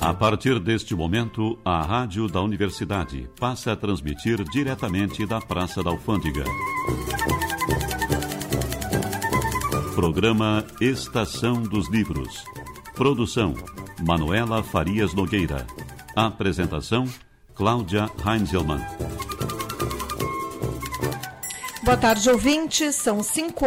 A partir deste momento, a Rádio da Universidade passa a transmitir diretamente da Praça da Alfândega. Programa Estação dos Livros. Produção: Manuela Farias Nogueira. Apresentação: Cláudia Heinzelmann. Boa tarde, ouvintes. São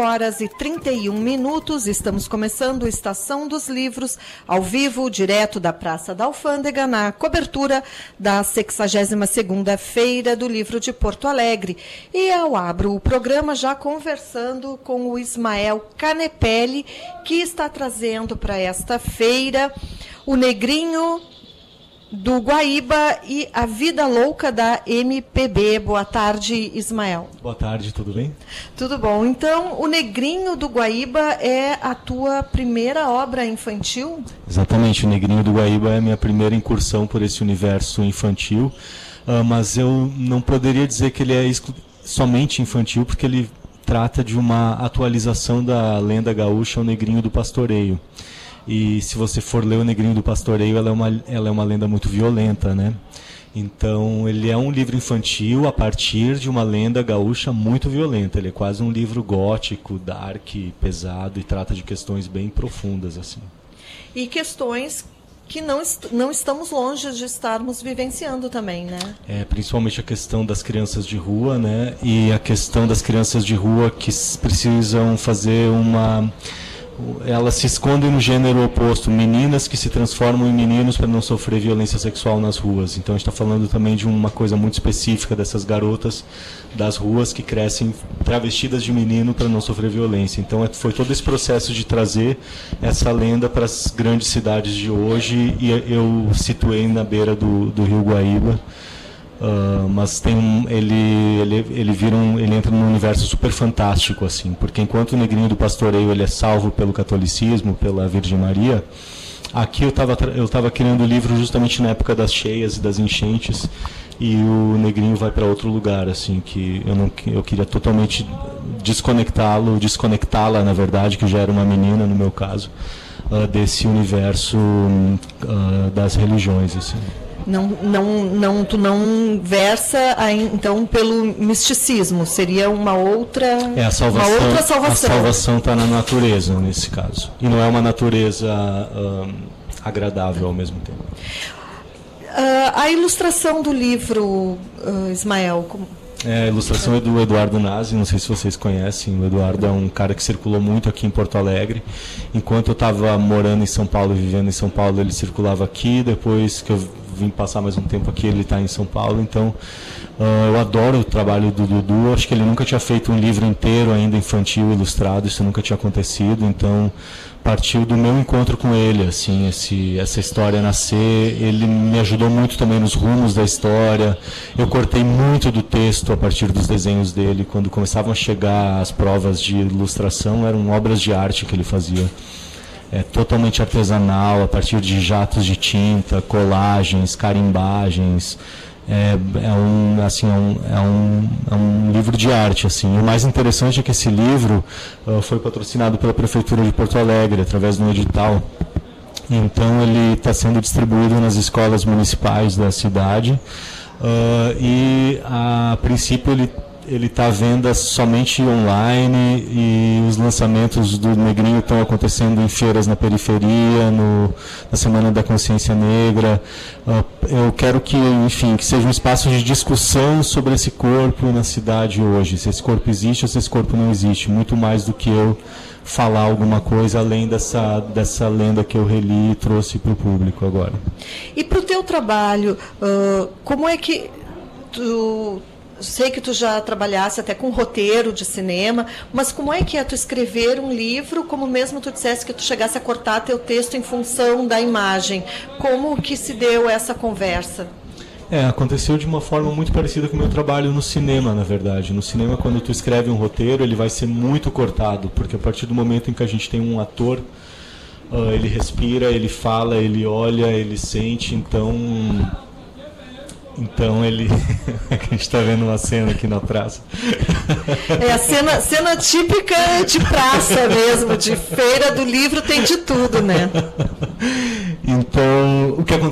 5h31. Estamos começando a Estação dos Livros, ao vivo, direto da Praça da Alfândega, na cobertura da 62ª Feira do Livro de Porto Alegre. E eu abro o programa já conversando com o Ismael Canepelli, que está trazendo para esta feira o Negrinho do Guaíba e a Vida Louca da MPB. Boa tarde, Ismael. Boa tarde, tudo bem? Tudo bom. Então, o Negrinho do Guaíba é a tua primeira obra infantil? Exatamente, o Negrinho do Guaíba é a minha primeira incursão por esse universo infantil, mas eu não poderia dizer que ele é somente infantil, porque ele trata de uma atualização da lenda gaúcha, o Negrinho do Pastoreio. E se você for ler o Negrinho do Pastoreio, ela é uma lenda muito violenta, né? Então, ele é um livro infantil a partir de uma lenda gaúcha muito violenta. Ele é quase um livro gótico, dark, pesado, e trata de questões bem profundas, assim. E questões que não estamos longe de estarmos vivenciando também, né? Principalmente a questão das crianças de rua, né? E a questão das crianças de rua que precisam fazer elas se escondem no gênero oposto, meninas que se transformam em meninos para não sofrer violência sexual nas ruas. Então a gente está falando também de uma coisa muito específica dessas garotas das ruas que crescem travestidas de menino para não sofrer violência. Então foi todo esse processo de trazer essa lenda para as grandes cidades de hoje, e eu situei na beira do Rio Guaíba. Mas ele entra num universo super fantástico, assim, porque enquanto o Negrinho do Pastoreio ele é salvo pelo catolicismo, pela Virgem Maria, aqui eu estava criando o livro justamente na época das cheias e das enchentes, e o Negrinho vai para outro lugar, assim, que eu queria totalmente desconectá-la, na verdade, que já era uma menina no meu caso, desse universo das religiões, assim. Tu não versa então pelo misticismo, seria uma outra salvação. A salvação está na natureza nesse caso, e não é uma natureza agradável ao mesmo tempo. A ilustração do livro, Ismael, a ilustração é do Eduardo Nazi, não sei se vocês conhecem. O Eduardo é um cara que circulou muito aqui em Porto Alegre. Enquanto eu estava morando em São Paulo, vivendo em São Paulo, ele circulava aqui. Depois que eu vim passar mais um tempo aqui, ele está em São Paulo. Então, eu adoro o trabalho do Dudu. Acho que ele nunca tinha feito um livro inteiro ainda infantil, ilustrado. Isso nunca tinha acontecido. Então, partiu do meu encontro com ele, assim, essa história nascer. Ele me ajudou muito também nos rumos da história. Eu cortei muito do texto a partir dos desenhos dele. Quando começavam a chegar as provas de ilustração, eram obras de arte que ele fazia. Totalmente artesanal, a partir de jatos de tinta, colagens, carimbagens. É um livro de arte, assim. O mais interessante é que esse livro foi patrocinado pela Prefeitura de Porto Alegre, através de um edital. Então, ele está sendo distribuído nas escolas municipais da cidade, e, a princípio, ele está à venda somente online, e os lançamentos do Negrinho estão acontecendo em feiras na periferia, na Semana da Consciência Negra. Eu quero que seja um espaço de discussão sobre esse corpo na cidade hoje, se esse corpo existe ou se esse corpo não existe, muito mais do que eu falar alguma coisa além dessa lenda que eu reli e trouxe para o público agora. E para o teu trabalho, como é que tu... Sei que tu já trabalhasse até com roteiro de cinema, mas como é que é tu escrever um livro, como mesmo tu dissesse que tu chegasse a cortar teu texto em função da imagem? Como que se deu essa conversa? Aconteceu de uma forma muito parecida com o meu trabalho no cinema, na verdade. No cinema, quando tu escreve um roteiro, ele vai ser muito cortado, porque a partir do momento em que a gente tem um ator, ele respira, ele fala, ele olha, ele sente, Então ele... a gente está vendo uma cena aqui na praça. A cena típica de praça mesmo, de feira do livro, tem de tudo, né? Então, o que acontece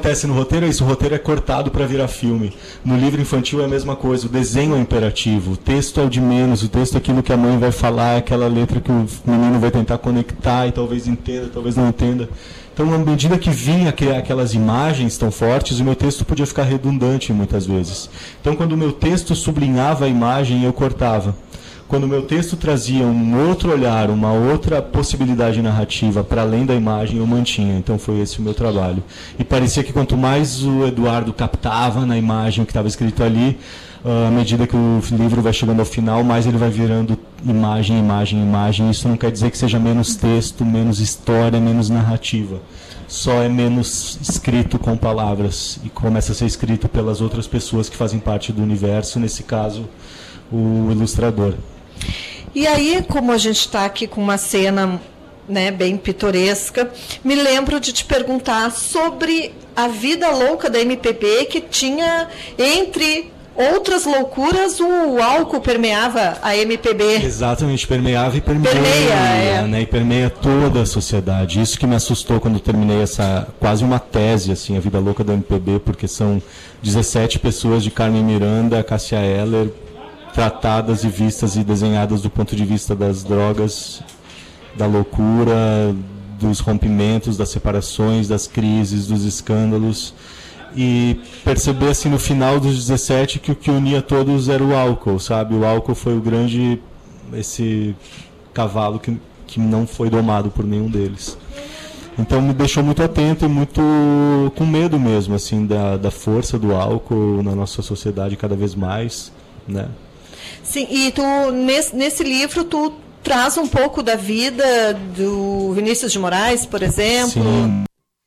acontece no roteiro é isso, o roteiro é cortado para virar filme. No livro infantil é a mesma coisa, o desenho é imperativo, o texto é o de menos, o texto é aquilo que a mãe vai falar, aquela letra que o menino vai tentar conectar e talvez entenda, talvez não entenda. Então, à medida que vinha aquelas imagens tão fortes, o meu texto podia ficar redundante muitas vezes. Então, quando o meu texto sublinhava a imagem, eu cortava. Quando o meu texto trazia um outro olhar, uma outra possibilidade narrativa para além da imagem, eu mantinha. Então foi esse o meu trabalho. E parecia que quanto mais o Eduardo captava na imagem o que estava escrito ali, à medida que o livro vai chegando ao final, mais ele vai virando imagem, imagem, imagem. Isso não quer dizer que seja menos texto, menos história, menos narrativa. Só é menos escrito com palavras e começa a ser escrito pelas outras pessoas que fazem parte do universo, nesse caso, o ilustrador. E aí, como a gente está aqui com uma cena, né, bem pitoresca, me lembro de te perguntar sobre a vida louca da MPB, que tinha, entre outras loucuras, o álcool permeava a MPB. Exatamente, permeava e permeia, né, e permeia toda a sociedade. Isso que me assustou quando terminei essa, quase uma tese, assim, a vida louca da MPB, porque são 17 pessoas de Carmen Miranda, Cássia Eller, tratadas e vistas e desenhadas do ponto de vista das drogas, da loucura, dos rompimentos, das separações, das crises, dos escândalos, e perceber assim no final dos 17 que o que unia todos era o álcool, sabe? O álcool foi o grande, esse cavalo que não foi domado por nenhum deles. Então me deixou muito atento e muito com medo mesmo, assim, da força do álcool na nossa sociedade cada vez mais, né? Sim, e tu, nesse livro, tu traz um pouco da vida do Vinícius de Moraes, por exemplo. Sim.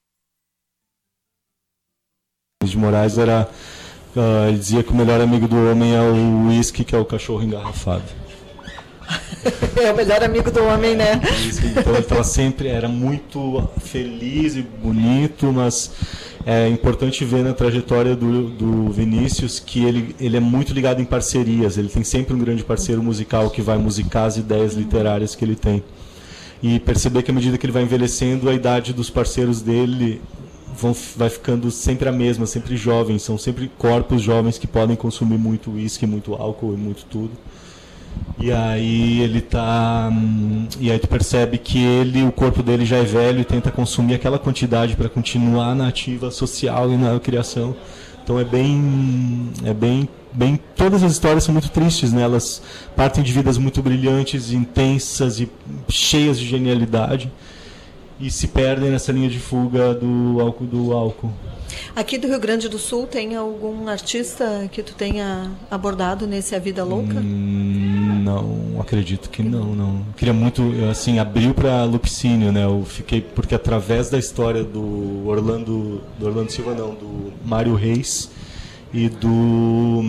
Vinícius de Moraes era, ele dizia que o melhor amigo do homem é o uísque, que é o cachorro engarrafado. É o melhor amigo do homem, né? Então ele estava sempre, era muito feliz e bonito, mas é importante ver na trajetória do Vinícius que ele é muito ligado em parcerias. Ele tem sempre um grande parceiro musical que vai musicar as ideias literárias que ele tem. E perceber que à medida que ele vai envelhecendo, a idade dos parceiros dele vai ficando sempre a mesma, sempre jovens. São sempre corpos jovens que podem consumir muito uísque, muito álcool e muito tudo. E aí e aí tu percebe que o corpo dele já é velho e tenta consumir aquela quantidade para continuar na ativa social e na criação. Então é bem todas as histórias são muito tristes, né? Elas partem de vidas muito brilhantes, intensas e cheias de genialidade e se perdem nessa linha de fuga do álcool. Aqui do Rio Grande do Sul, tem algum artista que tu tenha abordado nesse A Vida Louca? Não, acredito que não. Queria muito, assim, abriu para Lupicínio, né? Eu fiquei, porque através da história do Orlando Silva, não, do Mário Reis e do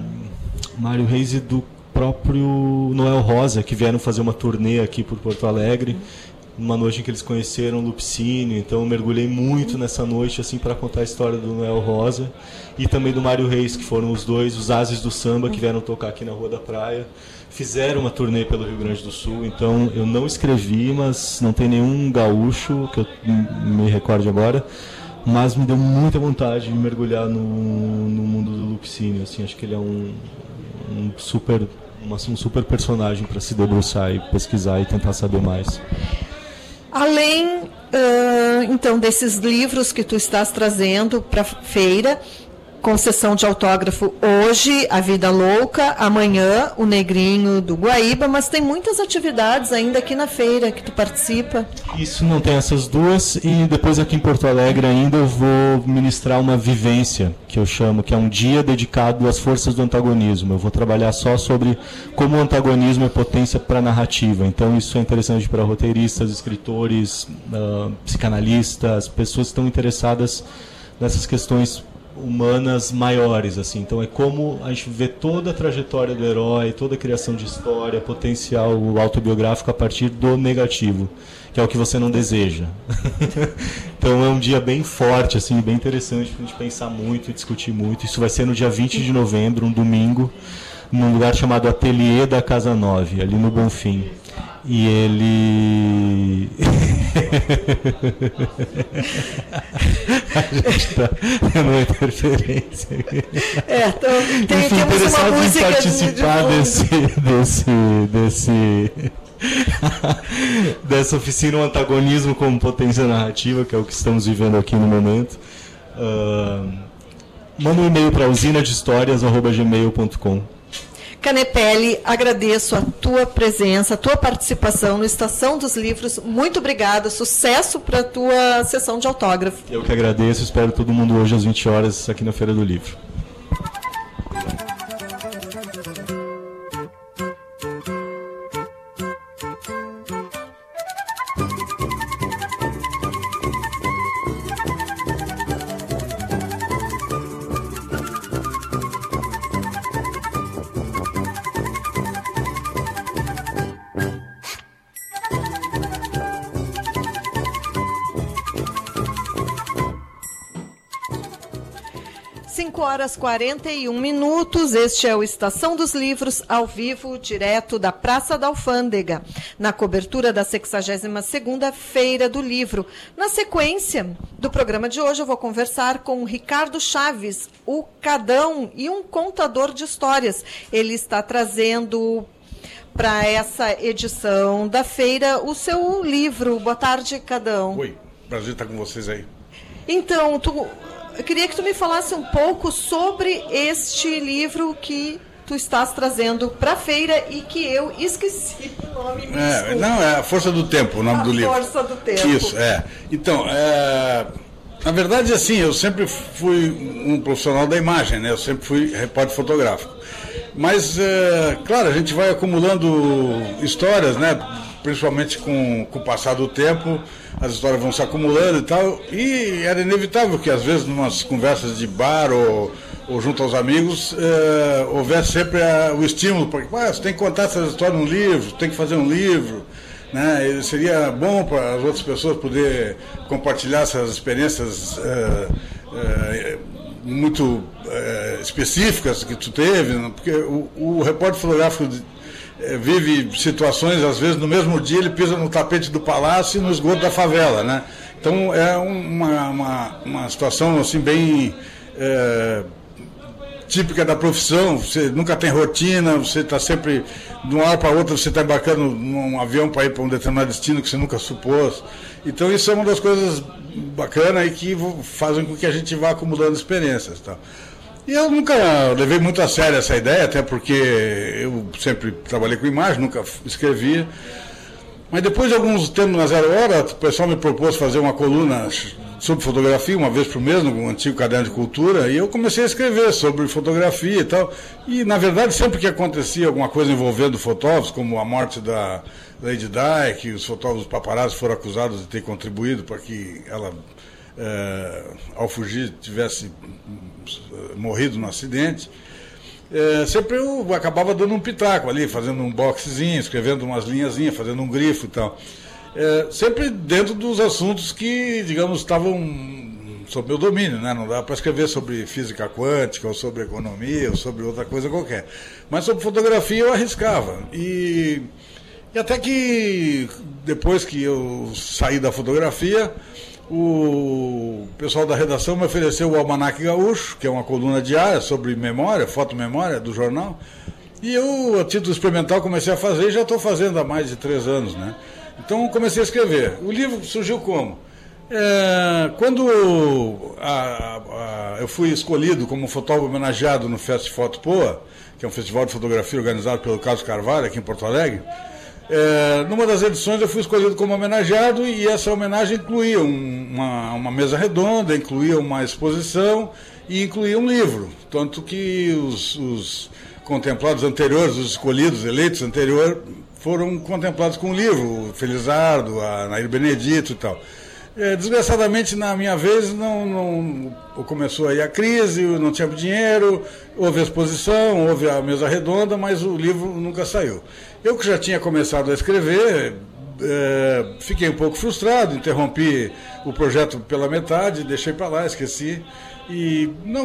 próprio Noel Rosa, que vieram fazer uma turnê aqui por Porto Alegre, uma noite em que eles conheceram Lupicínio. Então eu mergulhei muito nessa noite assim para contar a história do Noel Rosa e também do Mário Reis, que foram os dois, os ases do samba, que vieram tocar aqui na Rua da Praia. Fizeram uma turnê pelo Rio Grande do Sul. Então eu não escrevi, mas não tem nenhum gaúcho que eu me recorde agora, mas me deu muita vontade de mergulhar no mundo do Lupicínio. Assim, acho que ele é um super personagem para se debruçar e pesquisar e tentar saber mais. Além, então, desses livros que tu estás trazendo para a feira, com sessão de autógrafo hoje, A Vida Louca, amanhã, O Negrinho do Guaíba, mas tem muitas atividades ainda aqui na feira que tu participa. Isso, não tem essas duas, e depois aqui em Porto Alegre ainda eu vou ministrar uma vivência, que eu chamo, que é um dia dedicado às forças do antagonismo. Eu vou trabalhar só sobre como o antagonismo é potência para a narrativa. Então isso é interessante para roteiristas, escritores, psicanalistas, pessoas que estão interessadas nessas questões humanas maiores, assim. Então é como a gente vê toda a trajetória do herói, toda a criação de história, potencial autobiográfico a partir do negativo, que é o que você não deseja. Então é um dia bem forte, assim, bem interessante para a gente pensar muito e discutir muito. Isso vai ser no dia 20 de novembro, um domingo, num lugar chamado Ateliê da Casa 9, ali no Bonfim. E ele A gente está tendo uma interferência. Então, Enfim, temos uma música em participar dessa oficina, um antagonismo como potência narrativa, que é o que estamos vivendo aqui no momento. Manda um e-mail para usinadehistorias@gmail.com. Canepelli, agradeço a tua presença, a tua participação no Estação dos Livros. Muito obrigada, sucesso para a tua sessão de autógrafo. Eu que agradeço, espero todo mundo hoje às 20 horas aqui na Feira do Livro. Horas 41 minutos, este é o Estação dos Livros, ao vivo, direto da Praça da Alfândega, na cobertura da 62ª Feira do Livro. Na sequência do programa de hoje, eu vou conversar com o Ricardo Chaves, o Cadão e um contador de histórias. Ele está trazendo para essa edição da feira o seu livro. Boa tarde, Cadão. Oi, prazer estar com vocês aí. Então, eu queria que tu me falasse um pouco sobre este livro que tu estás trazendo para a feira e que eu esqueci o nome. Não, é A Força do Tempo, o nome do livro. A Força do Tempo. Isso, Então, na verdade, assim, eu sempre fui um profissional da imagem, né? Eu sempre fui repórter fotográfico. Mas, claro, a gente vai acumulando histórias, né? Principalmente com o passar do tempo, as histórias vão se acumulando e tal, e era inevitável que às vezes numas conversas de bar ou junto aos amigos houvesse sempre o estímulo, porque você tem que contar essas histórias num livro, tem que fazer um livro, né? E seria bom para as outras pessoas poder compartilhar essas experiências muito específicas que tu teve, né? Porque o repórter fotográfico vive situações, às vezes no mesmo dia ele pisa no tapete do palácio e no esgoto da favela, né? Então é uma situação assim bem típica da profissão. Você nunca tem rotina, você está sempre de uma hora para outra, você está embarcando num avião para ir para um determinado destino que você nunca supôs. Então isso é uma das coisas bacanas e que fazem com que a gente vá acumulando experiências, tá? E eu nunca levei muito a sério essa ideia, até porque eu sempre trabalhei com imagem, nunca escrevia. Mas depois de alguns tempos na Zero Hora, o pessoal me propôs fazer uma coluna sobre fotografia, uma vez por mês, no antigo Caderno de Cultura, e eu comecei a escrever sobre fotografia e tal. E, na verdade, sempre que acontecia alguma coisa envolvendo fotógrafos, como a morte da Lady Di, que os fotógrafos paparazzi foram acusados de ter contribuído para que ela, ao fugir, tivesse morrido no acidente, sempre eu acabava dando um pitaco ali, fazendo um boxezinho, escrevendo umas linhazinhas, fazendo um grifo e tal. Sempre dentro dos assuntos que, digamos, estavam sob meu domínio, né? Não dá para escrever sobre física quântica, ou sobre economia, ou sobre outra coisa qualquer. Mas sobre fotografia eu arriscava. E até que, depois que eu saí da fotografia, o pessoal da redação me ofereceu o Almanaque Gaúcho, que é uma coluna diária sobre memória, fotomemória do jornal, e eu, a título experimental, comecei a fazer e já estou fazendo há mais de 3 anos, né? Então comecei a escrever. O livro surgiu como? Quando eu fui escolhido como fotógrafo homenageado no Fest Foto Poa, que é um festival de fotografia organizado pelo Carlos Carvalho, aqui em Porto Alegre, numa das edições eu fui escolhido como homenageado e essa homenagem incluía uma mesa redonda, incluía uma exposição e incluía um livro. Tanto que os contemplados anteriores, os escolhidos, eleitos anteriores, foram contemplados com o livro, o Felizardo, a Nair Benedito e tal. Desgraçadamente, na minha vez, não começou aí a crise, não tinha dinheiro, houve a exposição, houve a mesa redonda, mas o livro nunca saiu. Eu que já tinha começado a escrever, fiquei um pouco frustrado, interrompi o projeto pela metade, deixei para lá, esqueci. E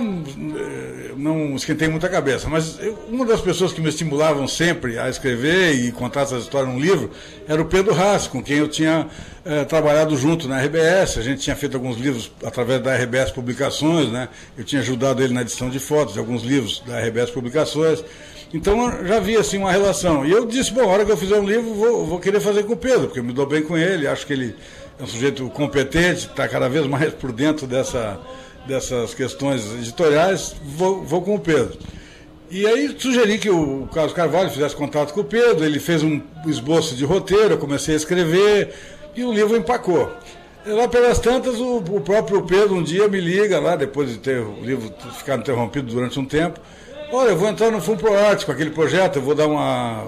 não esquentei muita cabeça, mas uma das pessoas que me estimulavam sempre a escrever e contar essas histórias num livro era o Pedro Haas, com quem eu tinha trabalhado junto na RBS. A gente tinha feito alguns livros através da RBS Publicações, né? Eu tinha ajudado ele na edição de fotos de alguns livros da RBS Publicações. Então já havia assim uma relação. E eu disse, bom, a hora que eu fizer um livro, vou querer fazer com o Pedro, porque eu me dou bem com ele, acho que ele é um sujeito competente, está cada vez mais por dentro dessas questões editoriais, vou com o Pedro. E aí sugeri que o Carlos Carvalho fizesse contato com o Pedro, ele fez um esboço de roteiro, eu comecei a escrever e o livro empacou. E lá pelas tantas, o próprio Pedro um dia me liga lá, depois de ter o livro ficado interrompido durante um tempo, olha, eu vou entrar no FUNPROARTE com aquele projeto, eu vou dar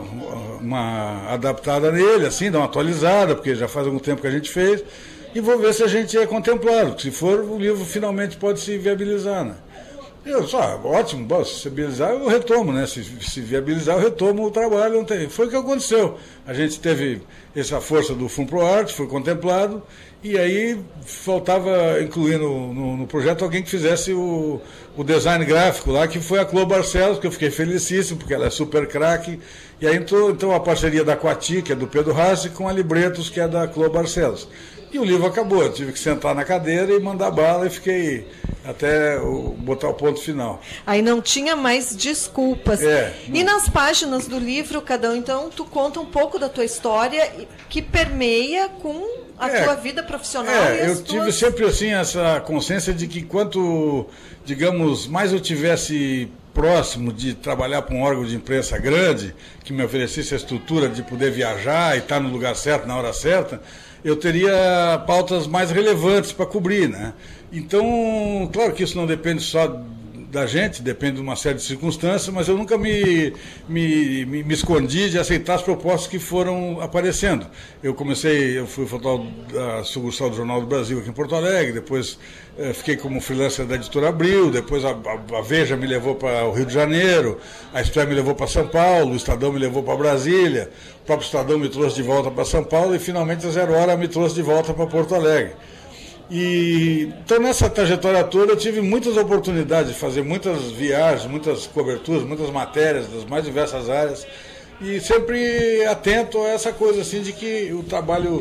uma adaptada nele, assim, dar uma atualizada, porque já faz algum tempo que a gente fez, e vou ver se a gente é contemplado. Se for, o livro finalmente pode se viabilizar, né? Eu disse, ótimo, se viabilizar eu retomo, né? Se viabilizar eu retomo o trabalho. Não tem. Foi o que aconteceu. A gente teve essa força do FUNPROARTE, foi contemplado, e aí faltava incluir no projeto alguém que fizesse o design gráfico lá, que foi a Clô Barcelos, que eu fiquei felicíssimo, porque ela é super craque. E aí entrou então a parceria da Coati, que é do Pedro Haas, com a Libretos, que é da Clô Barcelos. E o livro acabou, eu tive que sentar na cadeira e mandar bala e fiquei até botar o ponto final. Aí não tinha mais desculpas. E nas páginas do livro, Cadão, então, tu conta um pouco da tua história que permeia com a tua vida profissional. Eu tive sempre assim essa consciência de que quanto, digamos, mais eu tivesse próximo de trabalhar para um órgão de imprensa grande, que me oferecesse a estrutura de poder viajar e estar no lugar certo, na hora certa, eu teria pautas mais relevantes para cobrir, né? Então, claro que isso não depende só da gente, depende de uma série de circunstâncias, mas eu nunca me escondi de aceitar as propostas que foram aparecendo. Eu fui fotógrafo da sucursal do Jornal do Brasil aqui em Porto Alegre, depois fiquei como freelancer da Editora Abril, depois a Veja me levou para o Rio de Janeiro, a Express me levou para São Paulo, o Estadão me levou para Brasília, o próprio Estadão me trouxe de volta para São Paulo e finalmente a Zero Hora me trouxe de volta para Porto Alegre. Então nessa trajetória toda eu tive muitas oportunidades de fazer muitas viagens, muitas coberturas, muitas matérias das mais diversas áreas e sempre atento a essa coisa assim de que o trabalho,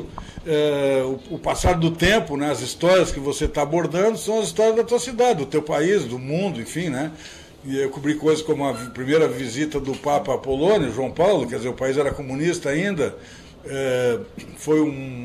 o passar do tempo, né, as histórias que você está abordando são as histórias da tua cidade, do teu país, do mundo, enfim, né? E eu cobri coisas como a primeira visita do Papa à Polônia, João Paulo, quer dizer, o país era comunista ainda, foi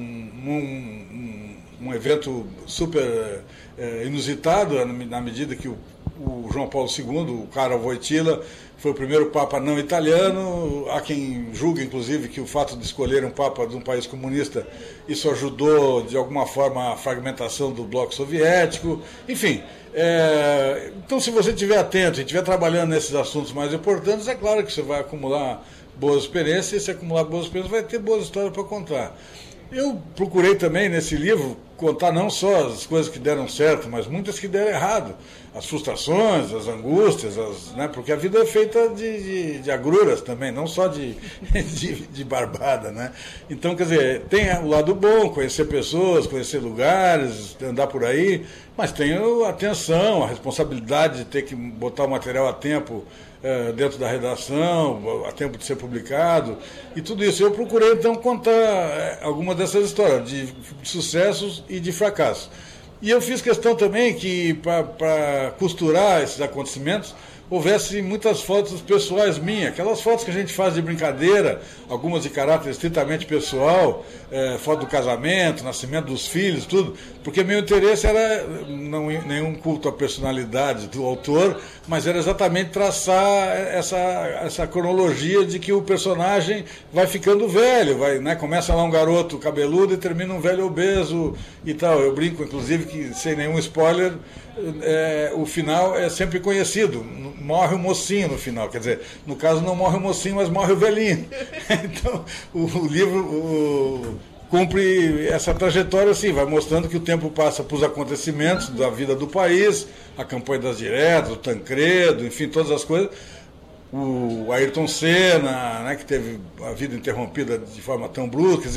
um evento super inusitado, na medida que o João Paulo II, o Karol Wojtyła, foi o primeiro Papa não italiano. Há quem julgue, inclusive, que o fato de escolher um Papa de um país comunista, isso ajudou, de alguma forma, a fragmentação do bloco soviético. Enfim, então, se você estiver atento e estiver trabalhando nesses assuntos mais importantes, é claro que você vai acumular boas experiências, e se acumular boas experiências, vai ter boas histórias para contar. Eu procurei também, nesse livro, contar não só as coisas que deram certo, mas muitas que deram errado. As frustrações, as angústias, né? Porque a vida é feita de agruras também, não só de barbada, né? Então, quer dizer, tem o lado bom, conhecer pessoas, conhecer lugares, andar por aí, mas tem a tensão, a responsabilidade de ter que botar o material a tempo dentro da redação, a tempo de ser publicado, e tudo isso. Eu procurei, então, contar algumas dessas histórias, de sucessos e de fracassos. E eu fiz questão também que, para costurar esses acontecimentos, houvesse muitas fotos pessoais minhas, aquelas fotos que a gente faz de brincadeira, algumas de caráter estritamente pessoal, foto do casamento, nascimento dos filhos, tudo, porque meu interesse era nenhum culto à personalidade do autor, mas era exatamente traçar essa cronologia de que o personagem vai ficando velho, né, começa lá um garoto cabeludo e termina um velho obeso e tal. Eu brinco, inclusive, que sem nenhum spoiler, o final é sempre conhecido, morre o mocinho no final, quer dizer, no caso não morre o mocinho, mas morre o velhinho. Então o livro cumpre essa trajetória assim, vai mostrando que o tempo passa para os acontecimentos da vida do país, a campanha das diretas, o Tancredo, enfim, todas as coisas. O Ayrton Senna, né, que teve a vida interrompida de forma tão brusca, quer dizer,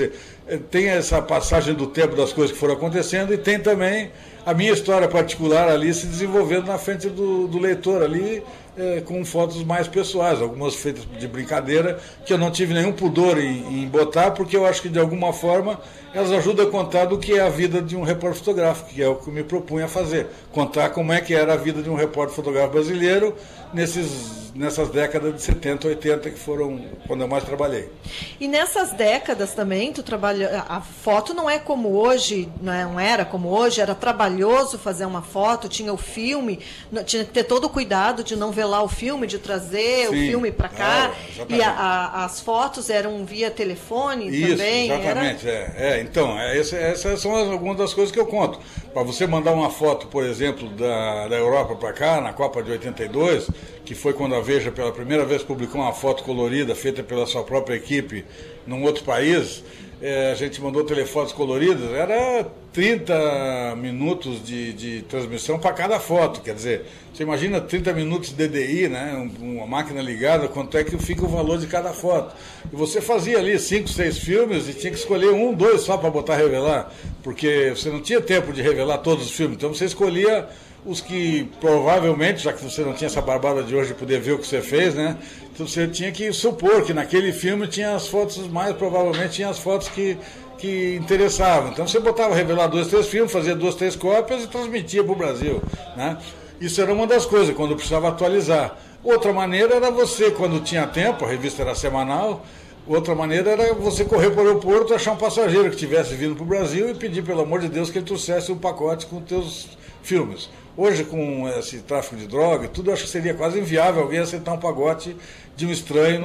tem essa passagem do tempo das coisas que foram acontecendo e tem também a minha história particular ali se desenvolvendo na frente do leitor ali, com fotos mais pessoais, algumas feitas de brincadeira, que eu não tive nenhum pudor em botar, porque eu acho que de alguma forma elas ajudam a contar do que é a vida de um repórter fotográfico, que é o que eu me propunha a fazer, contar como é que era a vida de um repórter fotográfico brasileiro nessas décadas de 70, 80, que foram quando eu mais trabalhei. E nessas décadas também, tu trabalhou, a foto não é como hoje, não era como hoje, era trabalhoso fazer uma foto, tinha o filme, tinha que ter todo o cuidado de não velar o filme, de trazer o filme para cá, e as fotos eram via telefone também? Exatamente, então, essas são algumas das coisas que eu conto. Para você mandar uma foto, por exemplo, da Europa para cá, na Copa de 82, que foi quando a Veja pela primeira vez publicou uma foto colorida feita pela sua própria equipe num outro país, a gente mandou telefotos coloridas, era 30 minutos de transmissão para cada foto, quer dizer, você imagina 30 minutos de DDI, né, uma máquina ligada, quanto é que fica o valor de cada foto. E você fazia ali 5, 6 filmes e tinha que escolher 1, 2 só para botar revelar, porque você não tinha tempo de revelar todos os filmes, então você escolhia os que provavelmente, já que você não tinha essa barbada de hoje de poder ver o que você fez, né? Então você tinha que supor que naquele filme tinha as fotos, mais provavelmente tinha as fotos que interessavam. Então você botava revelar 2, 3 filmes, fazia 2, 3 cópias e transmitia para o Brasil, né? Isso era uma das coisas, quando precisava atualizar. Outra maneira era você, quando tinha tempo, a revista era semanal, outra maneira era você correr para o aeroporto, achar um passageiro que estivesse vindo para o Brasil e pedir, pelo amor de Deus, que ele trouxesse um pacote com os teus filmes. Hoje, com esse tráfico de droga e tudo, acho que seria quase inviável alguém aceitar um pacote de um estranho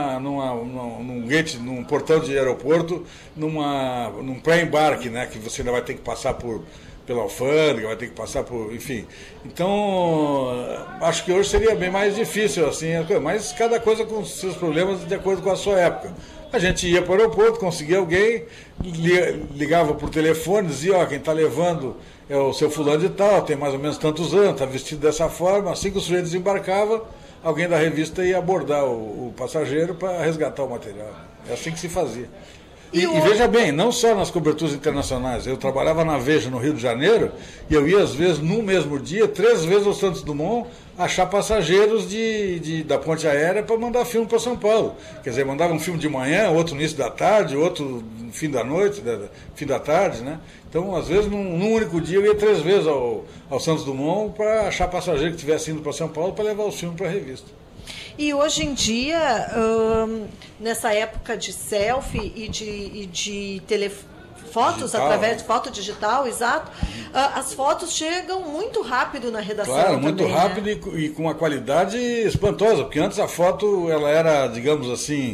num gate, num portão de aeroporto, num pré-embarque, né, que você ainda vai ter que passar pela alfândega, vai ter que passar por... enfim. Então, acho que hoje seria bem mais difícil, assim, mas cada coisa com seus problemas de acordo com a sua época. A gente ia para o aeroporto, conseguia alguém, ligava por telefone, dizia, quem está levando é o seu fulano de tal, tem mais ou menos tantos anos, está vestido dessa forma. Assim que o sujeito desembarcava, alguém da revista ia abordar o passageiro para resgatar o material. É assim que se fazia. E veja bem, não só nas coberturas internacionais, eu trabalhava na Veja no Rio de Janeiro e eu ia às vezes no mesmo dia, 3 vezes ao Santos Dumont, achar passageiros da ponte aérea para mandar filme para São Paulo. Quer dizer, mandava um filme de manhã, outro no início da tarde, outro no fim da noite, fim da tarde, né? Então, às vezes, num único dia, eu ia 3 vezes ao Santos Dumont para achar passageiro que estivesse indo para São Paulo para levar os filmes para a revista. E hoje em dia, nessa época de selfie e de fotos digital, através de foto digital, exato, as fotos chegam muito rápido na redação. Claro, também, muito rápido, né? E com uma qualidade espantosa, porque antes a foto ela era, digamos assim,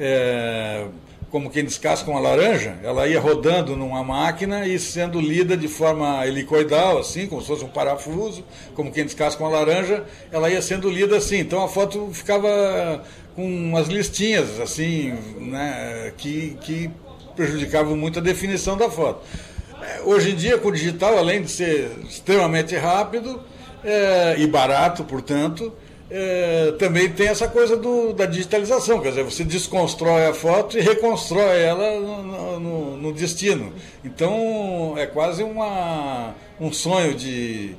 como quem descasca uma laranja, ela ia rodando numa máquina e sendo lida de forma helicoidal, assim, como se fosse um parafuso, como quem descasca uma laranja, ela ia sendo lida assim. Então a foto ficava com umas listinhas, assim, né, que prejudicavam muito a definição da foto. Hoje em dia, com o digital, além de ser extremamente rápido e barato, portanto, também tem essa coisa da digitalização, quer dizer, você desconstrói a foto e reconstrói ela no destino. Então, é quase um sonho de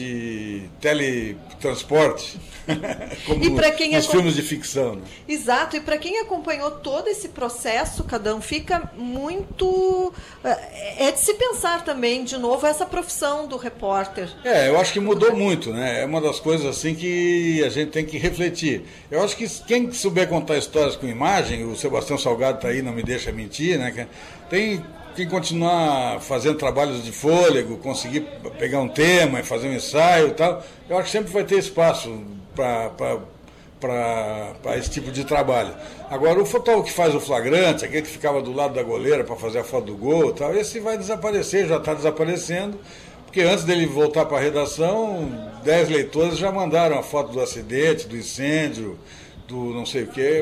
teletransporte, como nos filmes de ficção. Né? Exato, e para quem acompanhou todo esse processo, Cadão, fica muito... É de se pensar também, de novo, essa profissão do repórter. Eu acho que mudou muito, né? É uma das coisas assim que a gente tem que refletir. Eu acho que quem souber contar histórias com imagem, o Sebastião Salgado está aí, não me deixa mentir, né? Tem que continuar fazendo trabalhos de fôlego, conseguir pegar um tema e fazer um ensaio e tal, eu acho que sempre vai ter espaço para esse tipo de trabalho. Agora, o fotógrafo que faz o flagrante, aquele que ficava do lado da goleira para fazer a foto do gol e tal, esse vai desaparecer, já está desaparecendo, porque antes dele voltar para a redação, 10 leitores já mandaram a foto do acidente, do incêndio, do não sei o quê,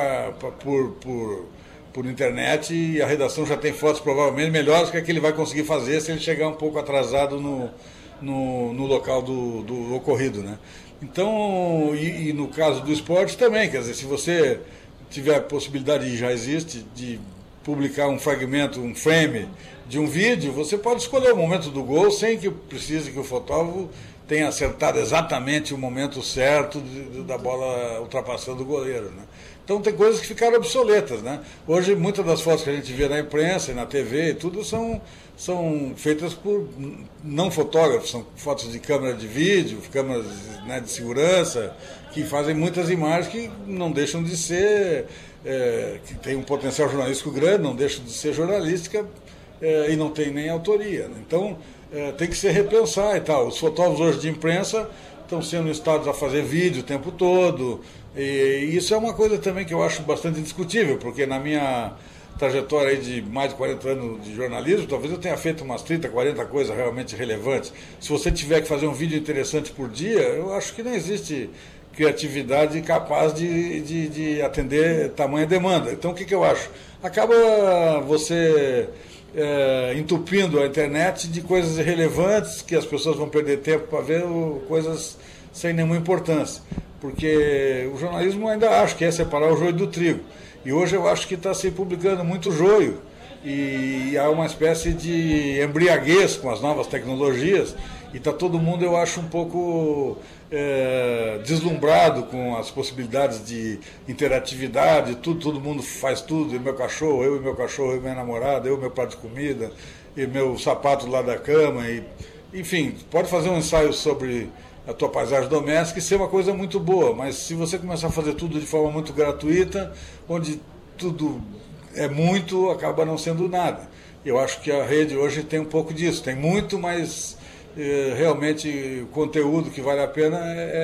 por internet, e a redação já tem fotos provavelmente melhores que ele vai conseguir fazer se ele chegar um pouco atrasado no local do ocorrido, né? Então, e no caso do esporte também, quer dizer, se você tiver a possibilidade, já existe, de publicar um fragmento, um frame de um vídeo, você pode escolher o momento do gol sem que precise que o fotógrafo tenha acertado exatamente o momento certo da bola ultrapassando o goleiro, né? Então tem coisas que ficaram obsoletas, né? Hoje muitas das fotos que a gente vê na imprensa e na TV e tudo são feitas por não fotógrafos, são fotos de câmera de vídeo, câmeras, né, de segurança, que fazem muitas imagens que não deixam de ser, que tem um potencial jornalístico grande, não deixam de ser jornalística e não tem nem autoria, né? Então tem que se repensar e tal. Os fotógrafos hoje de imprensa estão sendo instados a fazer vídeo o tempo todo, e isso é uma coisa também que eu acho bastante discutível, porque na minha trajetória aí de mais de 40 anos de jornalismo, talvez eu tenha feito umas 30, 40 coisas realmente relevantes. Se você tiver que fazer um vídeo interessante por dia, eu acho que não existe criatividade capaz de atender tamanha demanda. Então o que eu acho? Acaba você entupindo a internet de coisas irrelevantes, que as pessoas vão perder tempo para ver coisas sem nenhuma importância. Porque o jornalismo ainda acho que é separar o joio do trigo. E hoje eu acho que está se publicando muito joio. E há uma espécie de embriaguez com as novas tecnologias. E está todo mundo, eu acho, um pouco deslumbrado com as possibilidades de interatividade, todo mundo faz tudo, eu e meu cachorro, eu e minha namorada, eu e meu prato de comida, e meu sapato lá da cama, enfim, pode fazer um ensaio sobre a tua paisagem doméstica e ser uma coisa muito boa, mas se você começar a fazer tudo de forma muito gratuita, onde tudo é muito, acaba não sendo nada. Eu acho que a rede hoje tem um pouco disso, tem muito, mas realmente o conteúdo que vale a pena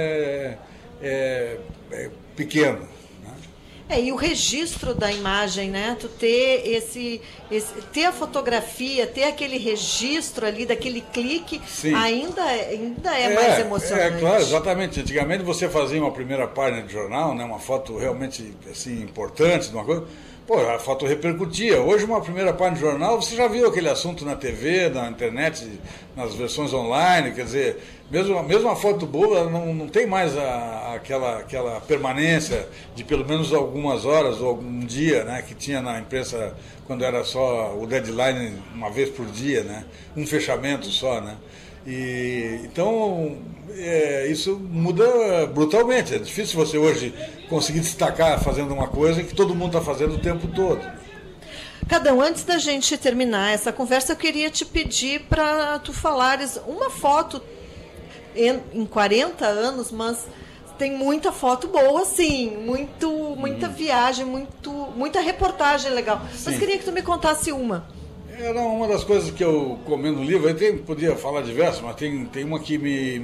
é pequeno, né? E o registro da imagem, né? Tu ter ter a fotografia, ter aquele registro ali daquele clique, ainda é mais emocionante. Claro, exatamente. Antigamente você fazia uma primeira página de jornal, né? Uma foto realmente assim importante, uma coisa. Pô, a foto repercutia. Hoje, uma primeira página de jornal, você já viu aquele assunto na TV, na internet, nas versões online, quer dizer, mesmo a foto boa não tem mais aquela permanência de pelo menos algumas horas ou algum dia, né, que tinha na imprensa quando era só o deadline uma vez por dia, né, um fechamento só, né. Então, isso muda brutalmente. É difícil você hoje conseguir destacar fazendo uma coisa que todo mundo está fazendo o tempo todo. Cadão, antes da gente terminar essa conversa, eu queria te pedir para tu falares uma foto em 40 anos, mas tem muita foto boa, sim, muita viagem, muita reportagem legal. Sim. Mas queria que tu me contasse uma. Era uma das coisas que eu comendo no livro, eu podia falar diversas, mas tem uma que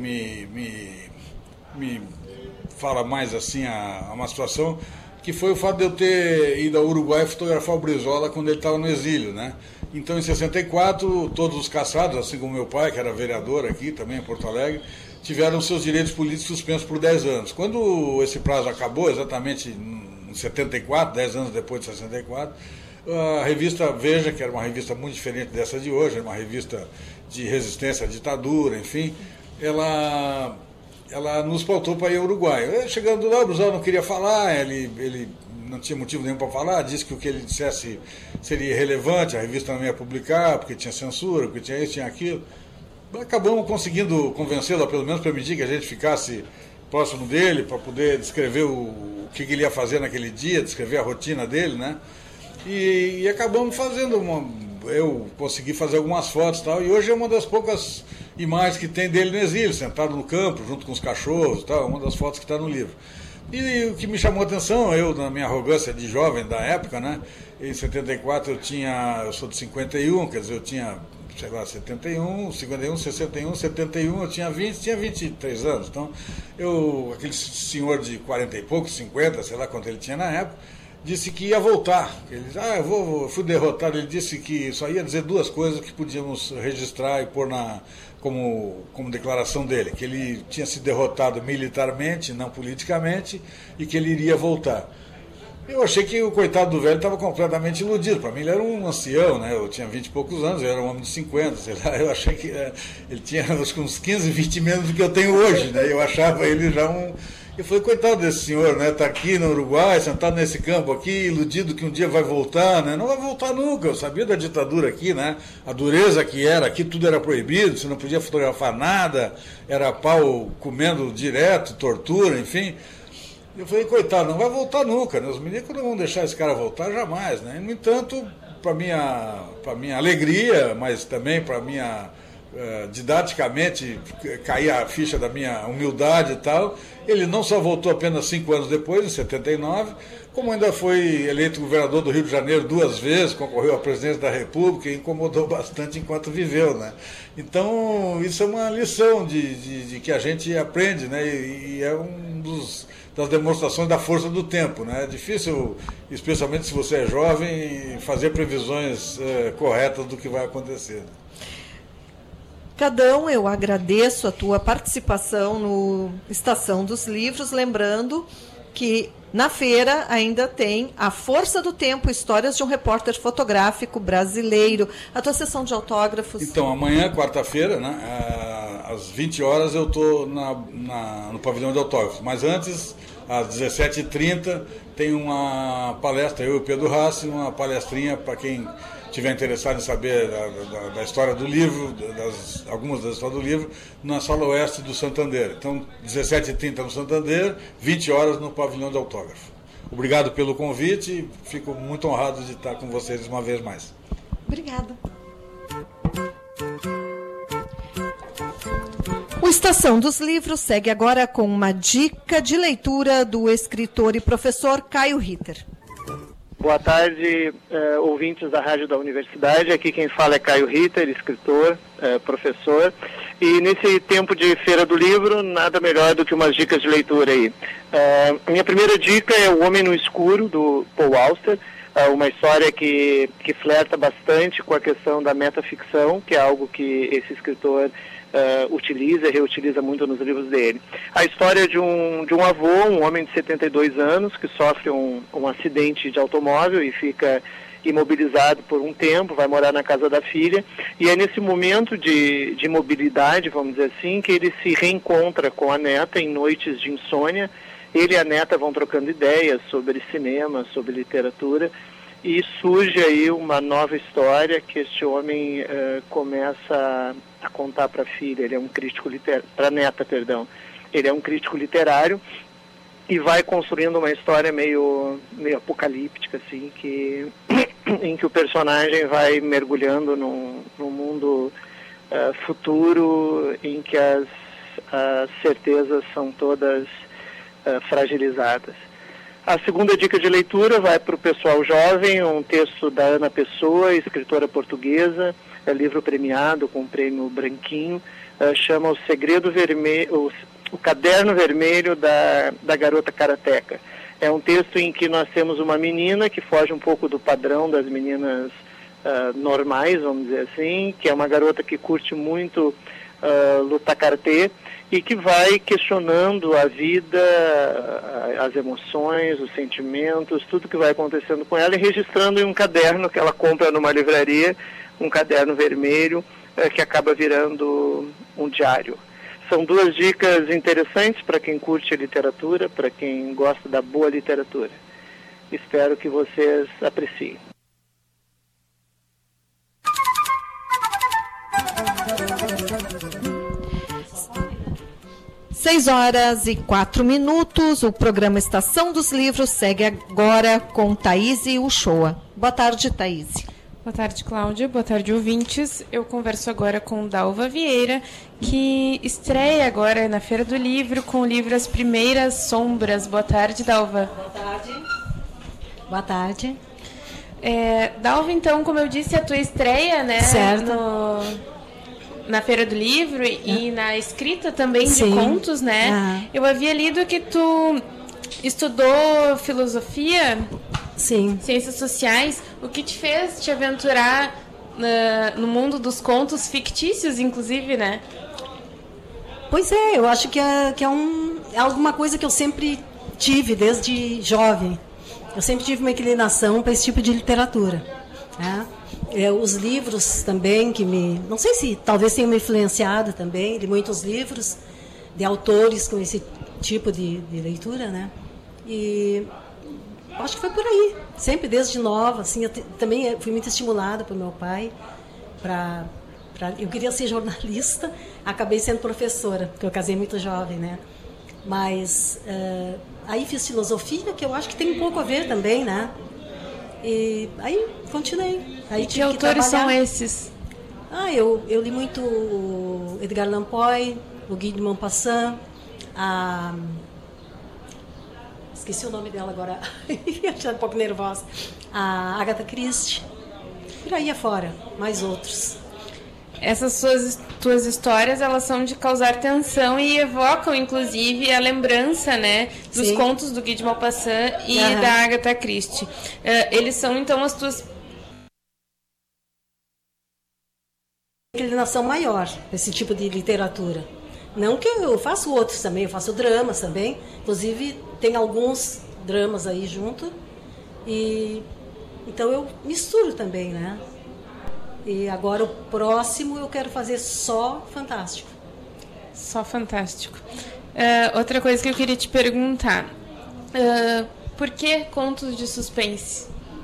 me fala mais assim a uma situação, que foi o fato de eu ter ido ao Uruguai fotografar o Brizola quando ele estava no exílio, né? Então, em 64, todos os caçados, assim como meu pai, que era vereador aqui, também em Porto Alegre, tiveram seus direitos políticos suspensos por 10 anos. Quando esse prazo acabou, exatamente em 74, 10 anos depois de 64, a revista Veja, que era uma revista muito diferente dessa de hoje, era uma revista de resistência à ditadura, enfim, ela nos pautou para ir ao Uruguai. Chegando lá, o Brizola não queria falar, ele não tinha motivo nenhum para falar, disse que o que ele dissesse seria irrelevante, a revista não ia publicar, porque tinha censura, porque tinha isso, tinha aquilo. Acabamos conseguindo convencê-lo, pelo menos permitir que a gente ficasse próximo dele, para poder descrever o que ele ia fazer naquele dia, descrever a rotina dele, né? E acabamos fazendo eu consegui fazer algumas fotos e tal, e hoje é uma das poucas imagens que tem dele no exílio, sentado no campo, junto com os cachorros e tal, uma das fotos que está no livro. E o que me chamou a atenção, eu, na minha arrogância de jovem da época, né, em 74 eu sou de 51, quer dizer, eu tinha, sei lá, 71, 51, 61, 71, eu tinha 23 anos, então, aquele senhor de 40 e poucos, 50, sei lá quanto ele tinha na época, disse que ia voltar. Ele disse, eu fui derrotado. Ele disse que só ia dizer duas coisas que podíamos registrar e pôr como declaração dele, que ele tinha sido derrotado militarmente, não politicamente, e que ele iria voltar. Eu achei que o coitado do velho estava completamente iludido. Para mim ele era um ancião, né? Eu tinha 20 e poucos anos, eu era um homem de 50, sei lá. Eu achei que ele tinha uns 15, 20 menos do que eu tenho hoje, né? Eu achava ele já Eu falei, coitado desse senhor, né? Está aqui no Uruguai, sentado nesse campo aqui, iludido que um dia vai voltar, né? Não vai voltar nunca. Eu sabia da ditadura aqui, né? A dureza que era, aqui tudo era proibido, você não podia fotografar nada, era pau comendo direto, tortura, enfim. Eu falei, coitado, não vai voltar nunca, né? Os milicos não vão deixar esse cara voltar jamais, né? No entanto, para minha alegria, mas também para minha... didaticamente cair a ficha da minha humildade e tal, ele não só voltou apenas 5 anos depois, em 79, como ainda foi eleito governador do Rio de Janeiro 2 vezes, concorreu à presidência da República e incomodou bastante enquanto viveu, né? Então, isso é uma lição de que a gente aprende, né? E é das demonstrações da força do tempo, né? É difícil, especialmente se você é jovem, fazer previsões corretas do que vai acontecer. Cadão, eu agradeço a tua participação no Estação dos Livros, lembrando que na feira ainda tem A Força do Tempo, Histórias de um Repórter Fotográfico Brasileiro. A tua sessão de autógrafos... Então, amanhã, quarta-feira, né, às 20 horas, eu estou no pavilhão de autógrafos. Mas antes, às 17h30, tem uma palestra, eu e o Pedro Rassi, uma palestrinha para quem tiver interessado em saber da história do livro, algumas das histórias do livro, na Sala Oeste do Santander. Então, 17h30 no Santander, 20 horas no pavilhão de autógrafo. Obrigado pelo convite, fico muito honrado de estar com vocês uma vez mais. Obrigada. O Estação dos Livros segue agora com uma dica de leitura do escritor e professor Caio Ritter. Boa tarde, ouvintes da Rádio da Universidade. Aqui quem fala é Caio Ritter, escritor, professor. E nesse tempo de Feira do Livro, nada melhor do que umas dicas de leitura aí. Minha primeira dica é O Homem no Escuro, do Paul Auster. Uma história que flerta bastante com a questão da metaficção, que é algo que esse escritor utiliza e reutiliza muito nos livros dele. A história de um avô, um homem de 72 anos, que sofre um acidente de automóvel e fica imobilizado por um tempo, vai morar na casa da filha, e é nesse momento de imobilidade, vamos dizer assim, que ele se reencontra com a neta em noites de insônia. Ele e a neta vão trocando ideias sobre cinema, sobre literatura, e surge aí uma nova história que este homem começa a contar para a filha. Ele é um crítico literário, para a neta, perdão. Ele é um crítico literário e vai construindo uma história meio apocalíptica, assim, em que o personagem vai mergulhando num mundo futuro em que as certezas são todas fragilizadas. A segunda dica de leitura vai para o pessoal jovem, um texto da Ana Pessoa, escritora portuguesa, livro premiado com o prêmio Branquinho, chama O Caderno Vermelho da Garota Karateca. É um texto em que nós temos uma menina que foge um pouco do padrão das meninas normais, vamos dizer assim, que é uma garota que curte muito lutar karatê, e que vai questionando a vida, as emoções, os sentimentos, tudo que vai acontecendo com ela, e registrando em um caderno que ela compra numa livraria, um caderno vermelho, que acaba virando um diário. São duas dicas interessantes para quem curte a literatura, para quem gosta da boa literatura. Espero que vocês apreciem. 6h04. O programa Estação dos Livros segue agora com Thaíse Uchoa. Boa tarde, Thaíse. Boa tarde, Cláudia. Boa tarde, ouvintes. Eu converso agora com Dalva Vieira, que estreia agora na Feira do Livro com o livro As Primeiras Sombras. Boa tarde, Dalva. Boa tarde. Boa tarde. Dalva, então, como eu disse, a tua estreia, né? Certo. Na Feira do Livro e na escrita também de contos, né? Eu havia lido que tu estudou filosofia, ciências sociais. O que te fez te aventurar no mundo dos contos fictícios, inclusive, né? Pois é, eu acho que é alguma coisa que eu sempre tive desde jovem. Eu sempre tive uma inclinação para esse tipo de literatura, né? Os livros também que não sei se talvez tenham me influenciado também, de muitos livros de autores com esse tipo de leitura, né? E acho que foi por aí, sempre desde nova, assim, eu também fui muito estimulada pelo meu pai eu queria ser jornalista, acabei sendo professora, porque eu casei muito jovem, né? Mas aí fiz filosofia, que eu acho que tem um pouco a ver também, né? E aí continuei. Aí que autores são esses? Eu li muito o Edgar Allan Poe, o Guy de Maupassant, esqueci o nome dela agora, já um pouco nervosa, a Agatha Christie, por aí afora, mais outros. Essas tuas histórias, elas são de causar tensão e evocam, inclusive, a lembrança, né, dos Sim. contos do Guy de Maupassant e da Agatha Christie. Eles são, então, as tuas... inclinação maior, esse tipo de literatura. Não que eu faço outros também, eu faço dramas também. Inclusive, tem alguns dramas aí junto. E então eu misturo também, né? E agora o próximo eu quero fazer só fantástico. Só fantástico. Outra coisa que eu queria te perguntar. Por que contos de suspense?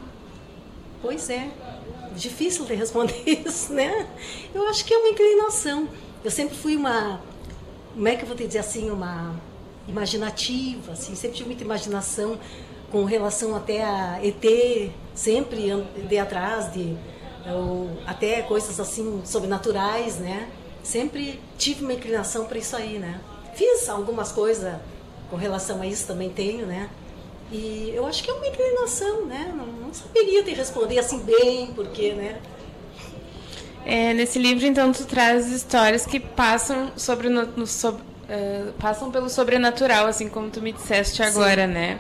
Pois é. Difícil de responder isso, né? Eu acho que é uma inclinação. Eu sempre fui como é que eu vou te dizer assim, uma imaginativa, assim, sempre tive muita imaginação com relação até a ET, sempre andei atrás até coisas assim sobrenaturais, né? Sempre tive uma inclinação para isso aí, né? Fiz algumas coisas com relação a isso, também tenho, né? E eu acho que é uma inclinação, né? Não saberia te responder assim bem, porque, né? Nesse livro, então, tu traz histórias que passam passam pelo sobrenatural, assim como tu me disseste agora, Sim. né?